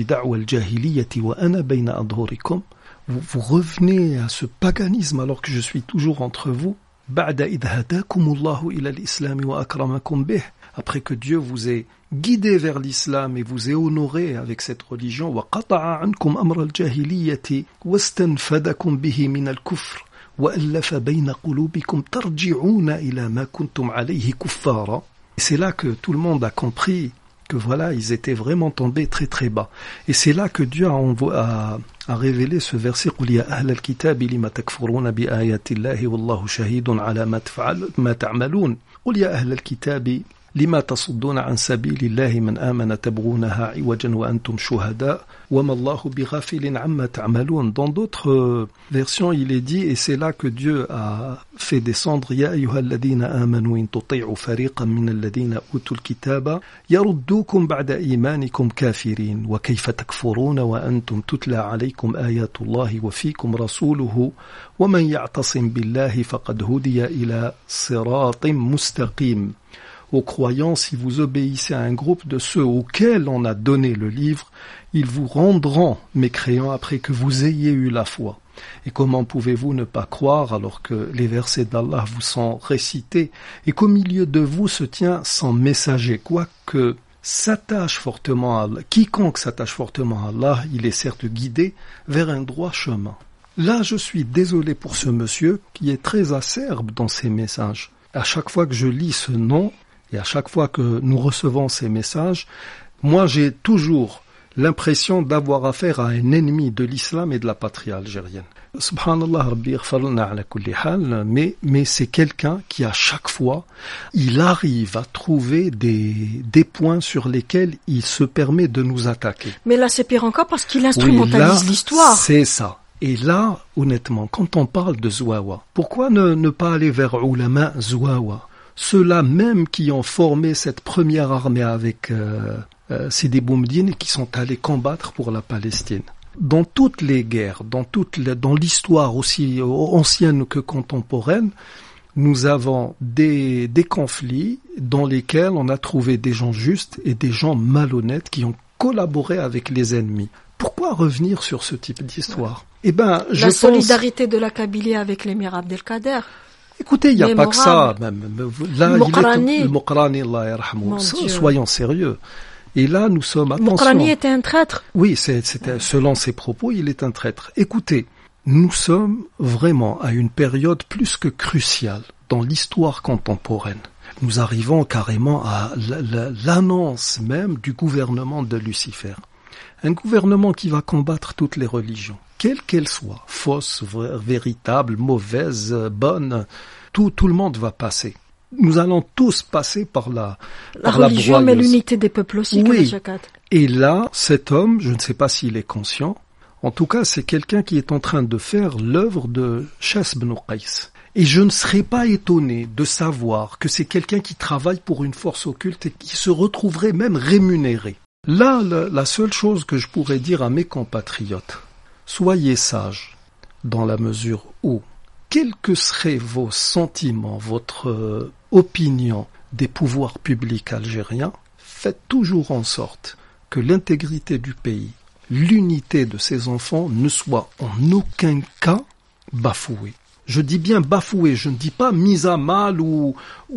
vous, vous revenez à ce paganisme alors que je suis toujours entre vous. Après que Dieu vous ait guidé vers l'islam et vous ait honoré avec cette religion, et c'est là que tout le monde a compris que voilà, ils étaient vraiment tombés très très bas. Et c'est là que Dieu a, envo- a, a révélé ce verset قُلْ يَا أَهْلَ الْكِتَابِ لِمَ تَكْفُرُونَ بِآيَاتِ اللَّهِ وَاللَّهُ شَهِيدٌ عَلَى مَا تفعل ما تعملون قُلْ يَا أَهْلَ الْكِتَابِ لِمَ تَصُدُّونَ عَنْ سَبِيلِ اللَّهِ مَنْ آمَنَ تَبْغُونَهَا عِوَجًا وَأَنْتُمْ شُهَدَاءُ وَمَا اللَّهُ بِغَافِلٍ عَمَّا تَعْمَلُونَ. Dans d'autres euh, versions, il est dit, et c'est là que Dieu a fait descendre يَا أَيُّهَا الَّذِينَ آمَنُوا إِن تُطِيعُوا فَرِيقًا مِنَ الَّذِينَ أُوتُوا الْكِتَابَ يَرُدُّوكُمْ بَعْدَ إِيمَانِكُمْ كَافِرِينَ وَكَيْفَ تَكْفُرُونَ وَأَنْتُمْ تُتْلَى عَلَيْكُمْ آيَاتُ اللَّهِ وَفِيكُمْ رَسُولُهُ وَمَنْ يَعْتَصِمْ بِاللَّهِ فَقَدْ هُدِيَ إِلَى صِرَاطٍ مُسْتَقِيمٍ. aux croyants, si vous obéissez à un groupe de ceux auxquels on a donné le livre, ils vous rendront mécréants après que vous ayez eu la foi. Et comment pouvez-vous ne pas croire alors que les versets d'Allah vous sont récités et qu'au milieu de vous se tient son messager, quoique s'attache fortement à Allah. Quiconque s'attache fortement à Allah, il est certes guidé vers un droit chemin. Là, je suis désolé pour ce monsieur qui est très acerbe dans ses messages. À chaque fois que je lis ce nom et à chaque fois que nous recevons ces messages, moi j'ai toujours l'impression d'avoir affaire à un ennemi de l'islam et de la patrie algérienne. Subhanallah, Rabbi yaghfirlana ala kulli hal, mais, mais c'est quelqu'un qui à chaque fois, il arrive à trouver des, des points sur lesquels il se permet de nous attaquer. Mais là c'est pire encore parce qu'il instrumentalise oui, l'histoire. C'est ça. Et là, honnêtement, quand on parle de Zouawa, pourquoi ne, ne pas aller vers Ulama Zouawa, ceux-là même qui ont formé cette première armée avec euh, euh, Sidi Boumediene et qui sont allés combattre pour la Palestine. Dans toutes les guerres, dans, toutes les, dans l'histoire aussi ancienne que contemporaine, nous avons des, des conflits dans lesquels on a trouvé des gens justes et des gens malhonnêtes qui ont collaboré avec les ennemis. Pourquoi revenir sur ce type d'histoire ? Eh ben, je la pense... solidarité de la Kabylie avec l'émir Abdelkader. Écoutez, il n'y a pas que ça. Même, là, le Mokrani. Le Mokrani, Allah yarhamou. Soyons sérieux. Et là, nous sommes... Le Mokrani était un traître. Oui, c'est, c'était, selon ses propos, il est un traître. Écoutez, nous sommes vraiment à une période plus que cruciale dans l'histoire contemporaine. Nous arrivons carrément à l'annonce même du gouvernement de Lucifer. Un gouvernement qui va combattre toutes les religions, quelles qu'elles soient, fausses, véritables, mauvaises, bonnes, tout, tout le monde va passer. Nous allons tous passer par la La par religion, la mais l'unité des peuples aussi, oui. Comme Et là, cet homme, je ne sais pas s'il est conscient, en tout cas, c'est quelqu'un qui est en train de faire l'œuvre de Chass ibn Qays. Et je ne serais pas étonné de savoir que c'est quelqu'un qui travaille pour une force occulte et qui se retrouverait même rémunéré. Là, la, la seule chose que je pourrais dire à mes compatriotes, soyez sages dans la mesure où, quels que seraient vos sentiments, votre euh, opinion des pouvoirs publics algériens, faites toujours en sorte que l'intégrité du pays, l'unité de ses enfants ne soit en aucun cas bafouée. Je dis bien bafouée, je ne dis pas mise à mal ou,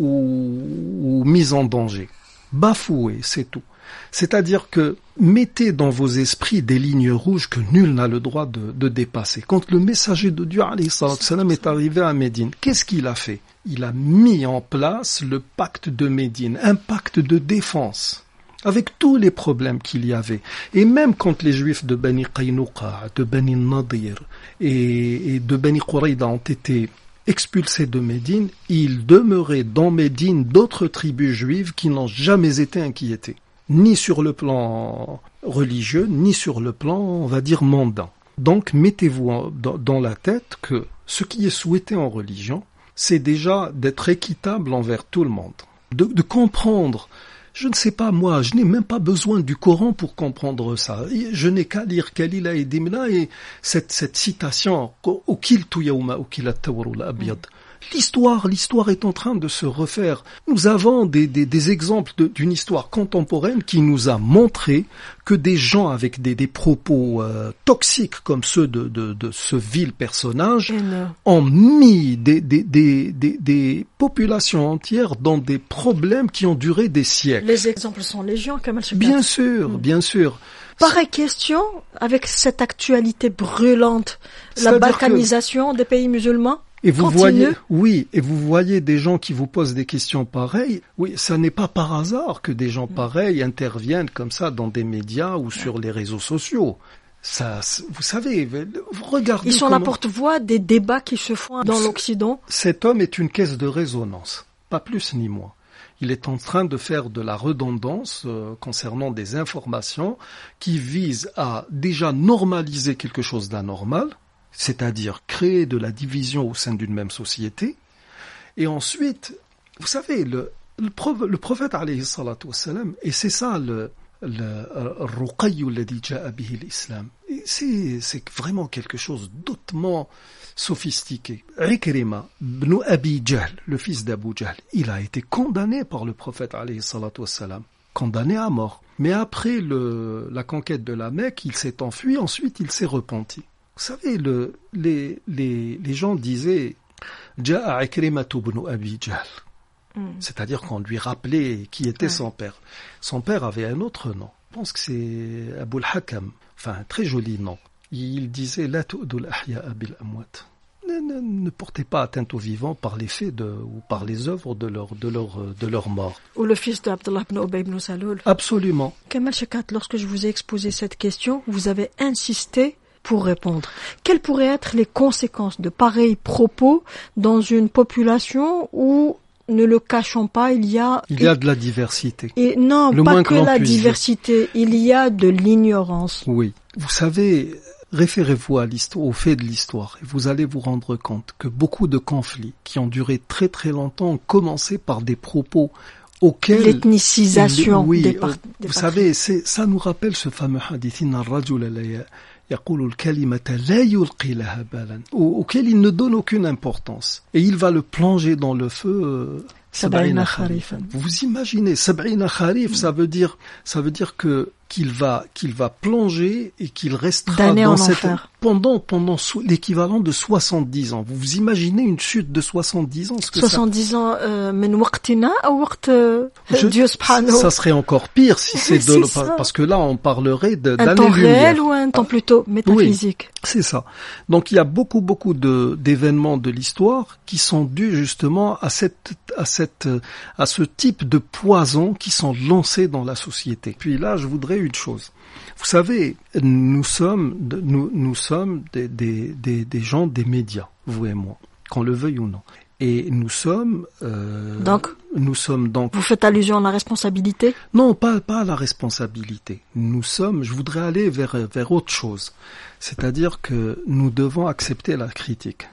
ou, ou mise en danger. Bafouée, c'est tout. C'est-à-dire que mettez dans vos esprits des lignes rouges que nul n'a le droit de, de dépasser. Quand le messager de Dieu alayhi salatu salam est arrivé à Médine, qu'est-ce qu'il a fait ? Il a mis en place le pacte de Médine, un pacte de défense, avec tous les problèmes qu'il y avait. Et même quand les Juifs de Bani Qaynuqa, de Bani Nadir et, et de Bani Qurayda ont été expulsés de Médine, il demeurait dans Médine d'autres tribus juives qui n'ont jamais été inquiétées, ni sur le plan religieux, ni sur le plan, on va dire, mondain. Donc, mettez-vous dans, dans la tête que ce qui est souhaité en religion, c'est déjà d'être équitable envers tout le monde, de, de comprendre. Je ne sais pas, moi, je n'ai même pas besoin du Coran pour comprendre ça. Je n'ai qu'à lire Kalila et Dimna et cette, cette citation « Ukiltu yawma ukilat tawrul abyad ». L'histoire, l'histoire est en train de se refaire. Nous avons des, des, des exemples de, d'une histoire contemporaine qui nous a montré que des gens avec des, des propos euh, toxiques comme ceux de, de, de ce vil personnage ont mis des, des, des, des, des populations entières dans des problèmes qui ont duré des siècles. Les exemples sont légion, Kamal Chekhat. Bien sûr, mmh. bien sûr. Pareille question avec cette actualité brûlante, la balkanisation que... des pays musulmans. Et vous Continue. voyez, oui, et vous voyez des gens qui vous posent des questions pareilles. Oui, ça n'est pas par hasard que des gens pareils interviennent comme ça dans des médias ou sur les réseaux sociaux. Ça, vous savez, vous regardez. Ils sont comment... la porte-voix des débats qui se font dans l'Occident. Cet homme est une caisse de résonance, pas plus ni moins. Il est en train de faire de la redondance euh, concernant des informations qui visent à déjà normaliser quelque chose d'anormal, c'est-à-dire créer de la division au sein d'une même société. Et ensuite, vous savez, le, le, prof, le prophète, alayhi salatu wassalam, et c'est ça le ruqayyu alladhi ja'a bihi l'islam, c'est, c'est vraiment quelque chose d'autrement sophistiqué. Ikrima ibn Abi Jahl, le fils d'Abu Jahl, il a été condamné par le prophète alayhi salatu wassalam, condamné à mort. Mais après le, la conquête de la Mecque, il s'est enfui, ensuite il s'est repenti. Vous savez, le, les, les, les gens disaient Ja'a Ikrima ibn Abi Jahl. Mm. C'est-à-dire qu'on lui rappelait qui était ouais. son père. Son père avait un autre nom. Je pense que c'est Abu al-Hakam. Enfin, un très joli nom. Il disait La tu'dul ahya'a bil amwat. Ne, ne, ne portez pas atteinte aux vivants par les faits de, ou par les œuvres de leur, de leur, de leur mort. Ou le fils d'Abdullah ibn Ubay ibn Salul. Absolument. Kamal Shekat, lorsque je vous ai exposé cette question, vous avez insisté pour répondre. Quelles pourraient être les conséquences de pareils propos dans une population où, ne le cachons pas, il y a... Il y a de la diversité. Et non, le pas que, que la diversité, dire. Il y a de l'ignorance. Oui. Vous savez, référez-vous à l'histoire, aux faits de l'histoire, et vous allez vous rendre compte que beaucoup de conflits qui ont duré très très longtemps ont commencé par des propos auxquels... L'ethnicisation oui, des, par, euh, des Vous patries. savez, c'est, ça nous rappelle ce fameux hadith, Inna ar-rajula la yaqulu al-kalimata la yulqi laha balan, auquel il ne donne aucune importance. Et il va le plonger dans le feu... Euh, Sab'ina kharifan. Vous imaginez, Sab'ina kharif, ça veut dire, ça veut dire que, qu'il va, qu'il va plonger et qu'il restera dans cette, enfer. pendant, pendant so, l'équivalent de soixante-dix ans. Vous vous imaginez une chute de soixante-dix ans? Ce que soixante-dix ça... ans, euh, min waqtina ou waqt Dieu subhanahu. Ça serait encore pire si c'est de, c'est parce que là, on parlerait de, un temps réel ou un temps plutôt métaphysique. Oui, c'est ça. Donc, il y a beaucoup, beaucoup de, d'événements de l'histoire qui sont dus justement à cette, à cette, à ce type de poison qui sont lancés dans la société. Puis là, je voudrais une chose. Vous savez, nous sommes, nous, nous sommes des, des, des, des gens des médias, vous et moi, qu'on le veuille ou non. Et nous sommes, euh, donc, nous sommes donc. Vous faites allusion à la responsabilité? Non, pas, pas à la responsabilité. Nous sommes, je voudrais aller vers, vers autre chose. C'est-à-dire que nous devons accepter la critique.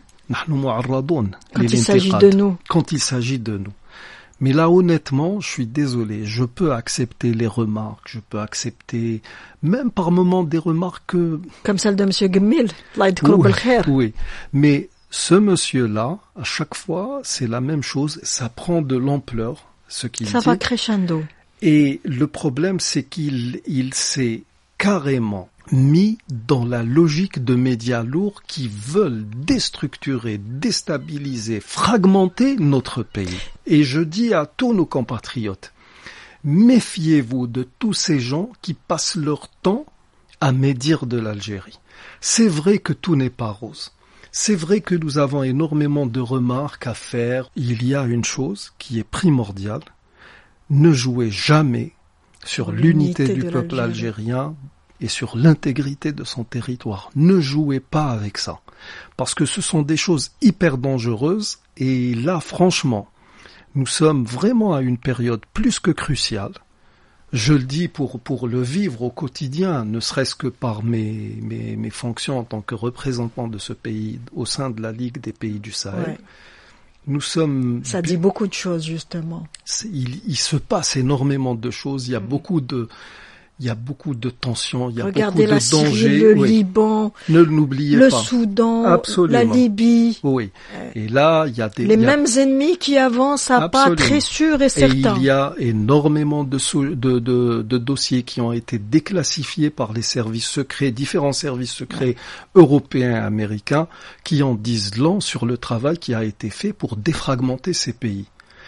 Quand il s'agit de nous. Quand il s'agit de nous. Mais là, honnêtement, je suis désolé. Je peux accepter les remarques. Je peux accepter, même par moments, des remarques... Comme celle de Monsieur Gmil. Oui, oui. Mais ce monsieur-là, à chaque fois, c'est la même chose. Ça prend de l'ampleur, ce qu'il dit. Ça va crescendo. Et le problème, c'est qu'il il s'est carrément mis dans la logique de médias lourds qui veulent déstructurer, déstabiliser, fragmenter notre pays. Et je dis à tous nos compatriotes, méfiez-vous de tous ces gens qui passent leur temps à médire de l'Algérie. C'est vrai que tout n'est pas rose. C'est vrai que nous avons énormément de remarques à faire. Il y a une chose qui est primordiale. Ne jouez jamais sur l'unité, l'unité du peuple algérien et sur l'intégrité de son territoire. Ne jouez pas avec ça. Parce que ce sont des choses hyper dangereuses. Et là, franchement, nous sommes vraiment à une période plus que cruciale. Je le dis pour, pour le vivre au quotidien, ne serait-ce que par mes, mes, mes fonctions en tant que représentant de ce pays au sein de la Ligue des pays du Sahel. Ouais. Nous sommes... Ça dit beaucoup de choses, justement. Il, il se passe énormément de choses. Il y a mmh. beaucoup de... Il y a beaucoup de tensions, il y a Regardez beaucoup de Syrie, dangers. Le oui. Liban, ne l'oubliez le pas. Soudan, Absolument. La Libye. Oui. Et là, il y a des les il y a... mêmes ennemis qui avancent à pas très sûr et certain. Et il y a énormément de, sou... de, de, de dossiers qui ont été déclassifiés par les services secrets, différents services secrets ouais. européens et américains, qui en disent long sur le travail qui a été fait pour défragmenter ces pays.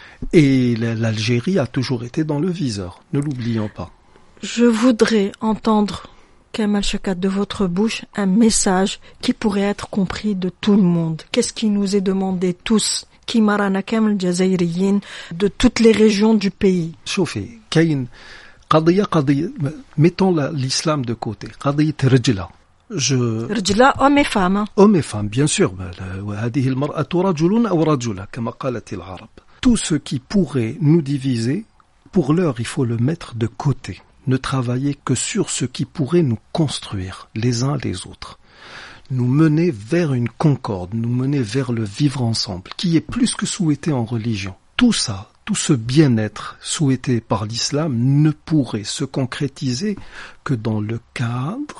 Et l'Algérie a toujours été dans le viseur. Ne l'oublions pas. Je voudrais entendre, Kamal Shekat, de votre bouche, un message qui pourrait être compris de tout le monde. Qu'est-ce qui nous est demandé tous, qui marana kamel jazairiyin, de toutes les régions du pays? Chauffez, Kain, qadiyya qadiyya, mettons la, l'islam de côté. Qadiyya rajla. Je... Rajla, hommes et femmes. Hommes et femmes, bien sûr. Tout ce qui pourrait nous diviser, pour l'heure, il faut le mettre de côté. Ne travailler que sur ce qui pourrait nous construire, les uns les autres. Nous mener vers une concorde, nous mener vers le vivre ensemble, qui est plus que souhaité en religion. Tout ça, tout ce bien-être souhaité par l'islam ne pourrait se concrétiser que dans le cadre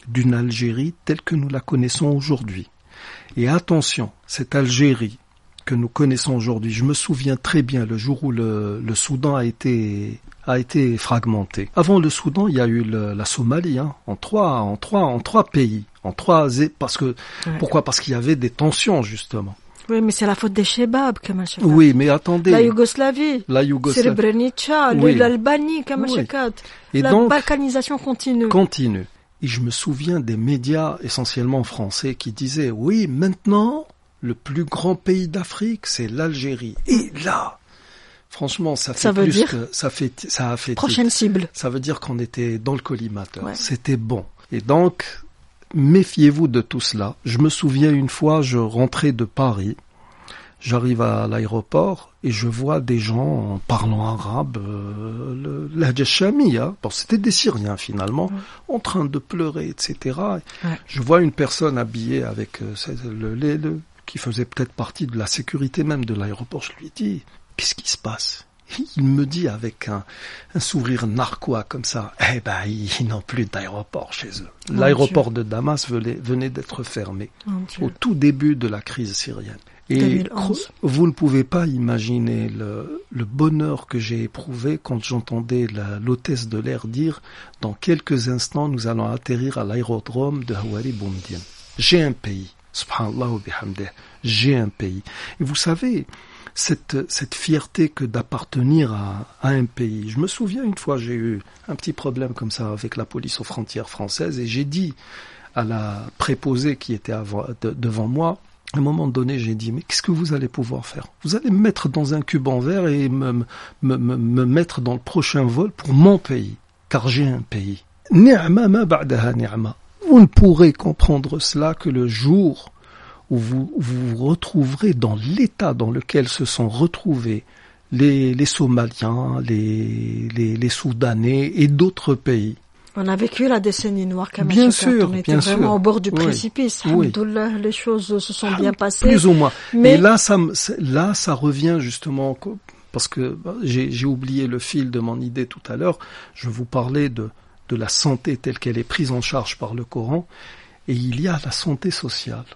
d'une Algérie telle que nous la connaissons aujourd'hui. Et attention, cette Algérie que nous connaissons aujourd'hui, je me souviens très bien le jour où le, le Soudan a été a été fragmenté. Avant le Soudan, il y a eu le, la Somalie, hein, en trois, en trois, en trois pays, en trois, parce que ouais. Pourquoi? Parce qu'il y avait des tensions justement. Oui, mais c'est la faute des Chebab, Kamal Shekat. Oui, mais attendez. La Yougoslavie. La Yougoslavie. Srebrenica, oui. l'Albanie, Kamal Shekat. Et la donc, balkanisation continue. Continue. Et je me souviens des médias essentiellement français qui disaient, oui, maintenant, le plus grand pays d'Afrique, c'est l'Algérie. Et là, franchement, ça fait ça veut plus dire que, ça fait, ça a fait prochaine titre. cible. Ça veut dire qu'on était dans le collimateur. Ouais. C'était bon. Et donc, méfiez-vous de tout cela. Je me souviens une fois, je rentrais de Paris, j'arrive à l'aéroport et je vois des gens parlant arabe, euh, le, la Djachami, hein, bon, c'était des Syriens finalement, ouais. en train de pleurer, et cetera. Ouais. Je vois une personne habillée avec euh, le, le, le, qui faisait peut-être partie de la sécurité même de l'aéroport. Je lui dis, qu'est-ce qui se passe? Il me dit avec un, un sourire narquois comme ça, eh ben, ils n'ont plus d'aéroport chez eux. Mon L'aéroport Dieu. de Damas venait, venait d'être fermé au tout début de la crise syrienne. Et deux mille onze. Vous ne pouvez pas imaginer le, le bonheur que j'ai éprouvé quand j'entendais la, l'hôtesse de l'air dire « Dans quelques instants, nous allons atterrir à l'aérodrome de Houari Boumediene. » J'ai un pays. Subhanallah wa bihamdih. J'ai un pays. Et vous savez, cette, cette fierté que d'appartenir à, à un pays. Je me souviens une fois, j'ai eu un petit problème comme ça avec la police aux frontières françaises et j'ai dit à la préposée qui était avant, de, devant moi, à un moment donné, j'ai dit, mais qu'est-ce que vous allez pouvoir faire? Vous allez me mettre dans un cube en verre et me, me, me, me mettre dans le prochain vol pour mon pays, car j'ai un pays. Ni'ma ma ba'daha ni'ma. Vous ne pourrez comprendre cela que le jour où vous vous, vous retrouverez dans l'état dans lequel se sont retrouvés les, les Somaliens, les, les, les Soudanais et d'autres pays. On a vécu la décennie noire quand même. Bien sûr, on était bien vraiment sûr. au bord du oui. précipice. Oui. Alhamdoulilah, les choses se sont bien passées. Plus ou moins. Mais et là, ça, là, ça revient justement, parce que j'ai, j'ai oublié le fil de mon idée tout à l'heure. Je vous parlais de, de la santé telle qu'elle est prise en charge par le Coran. Et il y a la santé sociale.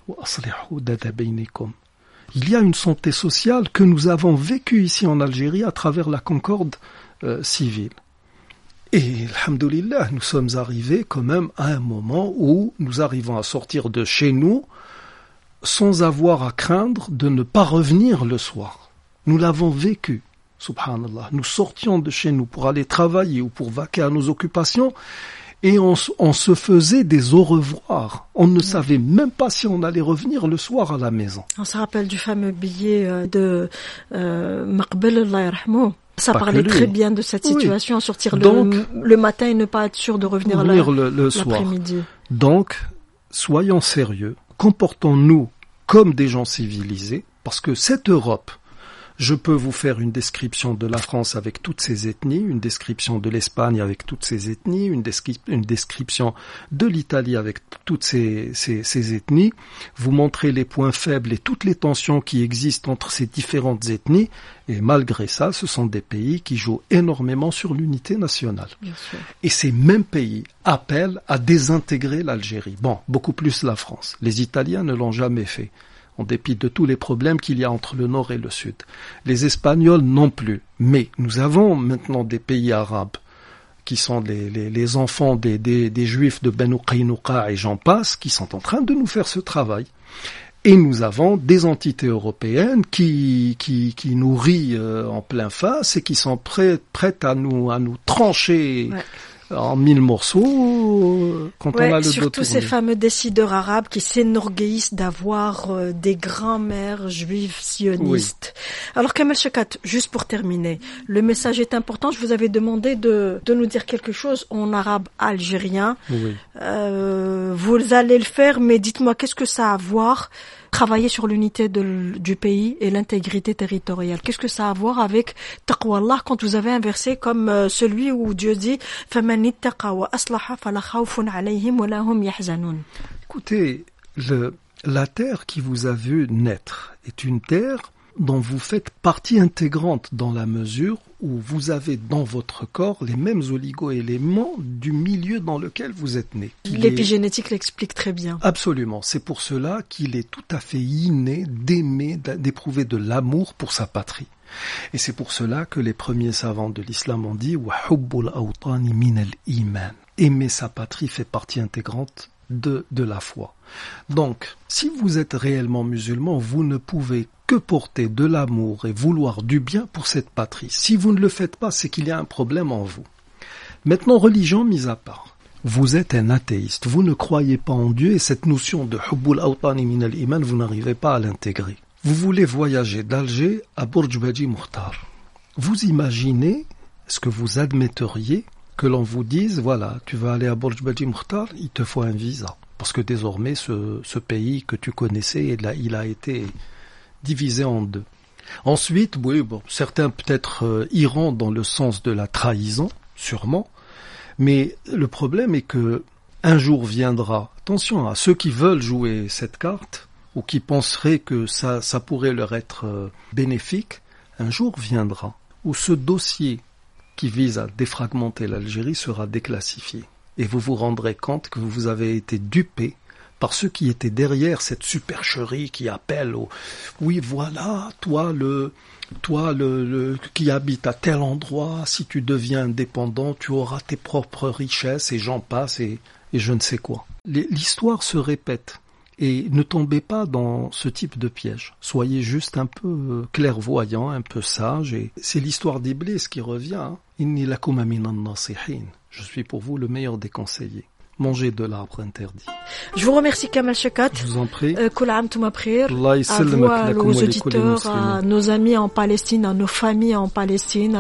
Il y a une santé sociale que nous avons vécue ici en Algérie à travers la concorde euh, civile. Et, alhamdoulilah, nous sommes arrivés quand même à un moment où nous arrivons à sortir de chez nous sans avoir à craindre de ne pas revenir le soir. Nous l'avons vécu, subhanallah. Nous sortions de chez nous pour aller travailler ou pour vaquer à nos occupations et on, on se faisait des au revoir. On ne savait même pas si on allait revenir le soir à la maison. On se rappelle du fameux billet de euh, Maqbel, Allah yarhamou. Ça pas parlait très bien de cette situation, oui. sortir Donc, le, le matin et ne pas être sûr de revenir, revenir le, le l'après-midi. Soir. Donc, soyons sérieux, comportons-nous comme des gens civilisés, parce que cette Europe, je peux vous faire une description de la France avec toutes ses ethnies, une description de l'Espagne avec toutes ses ethnies, une, descri- une description de l'Italie avec toutes ses, ses, ses ethnies, vous montrer les points faibles et toutes les tensions qui existent entre ces différentes ethnies, et malgré ça, ce sont des pays qui jouent énormément sur l'unité nationale. Bien sûr. Et ces mêmes pays appellent à désintégrer l'Algérie. Bon, beaucoup plus la France. Les Italiens ne l'ont jamais fait, en dépit de tous les problèmes qu'il y a entre le Nord et le Sud. Les Espagnols non plus. Mais nous avons maintenant des pays arabes qui sont les, les, les enfants des, des, des Juifs de Banu Qaynuqa et j'en passe, qui sont en train de nous faire ce travail. Et nous avons des entités européennes qui, qui, qui nous rient euh, en plein face et qui sont prêtes, prêtes à nous, à nous trancher ouais. en mille morceaux quand ouais, on a le dos surtout ces fameux décideurs arabes qui s'enorgueillissent d'avoir euh, des grands-mères juives sionistes. Oui. Alors Kamal Shekat, juste pour terminer, le message est important. Je vous avais demandé de, de nous dire quelque chose en arabe algérien. Oui. Euh, vous allez le faire, mais dites-moi, qu'est-ce que ça a à voir, travailler sur l'unité de, du pays et l'intégrité territoriale? Qu'est-ce que ça a à voir avec taqwa Allah quand vous avez un verset comme euh, celui où Dieu dit فَمَنِ اتَّقَى وَأَصْلَحَ فَلَا خَوْفٌ عَلَيْهِمْ وَلَا هُمْ يَحْزَنُونَ. Écoutez, le, la terre qui vous a vu naître est une terre dont vous faites partie intégrante dans la mesure où vous avez dans votre corps les mêmes oligo-éléments du milieu dans lequel vous êtes né. L'épigénétique est... l'explique très bien. Absolument. C'est pour cela qu'il est tout à fait inné d'aimer, d'éprouver de l'amour pour sa patrie. Et c'est pour cela que les premiers savants de l'islam ont dit « Wa hubbul awtani min al-iman ». Aimer sa patrie fait partie intégrante de, de la foi. Donc, si vous êtes réellement musulman, vous ne pouvez que porter de l'amour et vouloir du bien pour cette patrie. Si vous ne le faites pas, c'est qu'il y a un problème en vous. Maintenant, religion mise à part. Vous êtes un athéiste, vous ne croyez pas en Dieu et cette notion de hubbul awtani min al-iman, vous n'arrivez pas à l'intégrer. Vous voulez voyager d'Alger à Bourj Baji Mukhtar. Vous imaginez, est-ce que vous admetteriez que l'on vous dise, voilà, tu vas aller à Bourj Baji Mukhtar, il te faut un visa. Parce que désormais, ce, ce pays que tu connaissais, il a, il a été divisé en deux. Ensuite, oui, bon, certains peut-être euh, iront dans le sens de la trahison, sûrement. Mais le problème est que un jour viendra, attention à ceux qui veulent jouer cette carte, ou qui penseraient que ça, ça pourrait leur être euh, bénéfique, un jour viendra où ce dossier qui vise à défragmenter l'Algérie sera déclassifié. Et vous vous rendrez compte que vous avez été dupé par ceux qui étaient derrière cette supercherie qui appelle au « oui, voilà, toi, le, toi le, le, qui habite à tel endroit, si tu deviens indépendant, tu auras tes propres richesses, et j'en passe, et, et je ne sais quoi. » L'histoire se répète. Et ne tombez pas dans ce type de piège. Soyez juste un peu clairvoyant, un peu sage. Et c'est l'histoire d'Iblis qui revient. Inni lakum minan nasihin. Je suis pour vous le meilleur des conseillers. Mangez de l'arbre interdit. Je vous remercie Kamal Shekat. Je vous en prie. Kul aam toum bkhir. À vous, à nos auditeurs, à nos amis en Palestine, à nos familles en Palestine.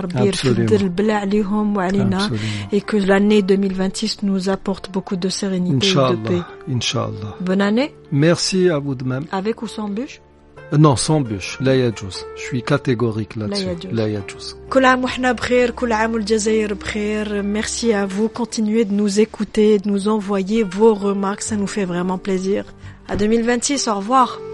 Et que l'année deux mille vingt-six nous apporte beaucoup de sérénité et de paix. Inch'Allah. Bonne année. Merci à vous de même. Avec ou sans bûche? Non, sans bûche. La yajouz. Je suis catégorique là-dessus. La yajouz. Kul aam wa hna bkhir, kul aam wal Jazair bkhir. Merci à vous. Continuez de nous écouter, de nous envoyer vos remarques. Ça nous fait vraiment plaisir. À deux mille vingt-six. Au revoir.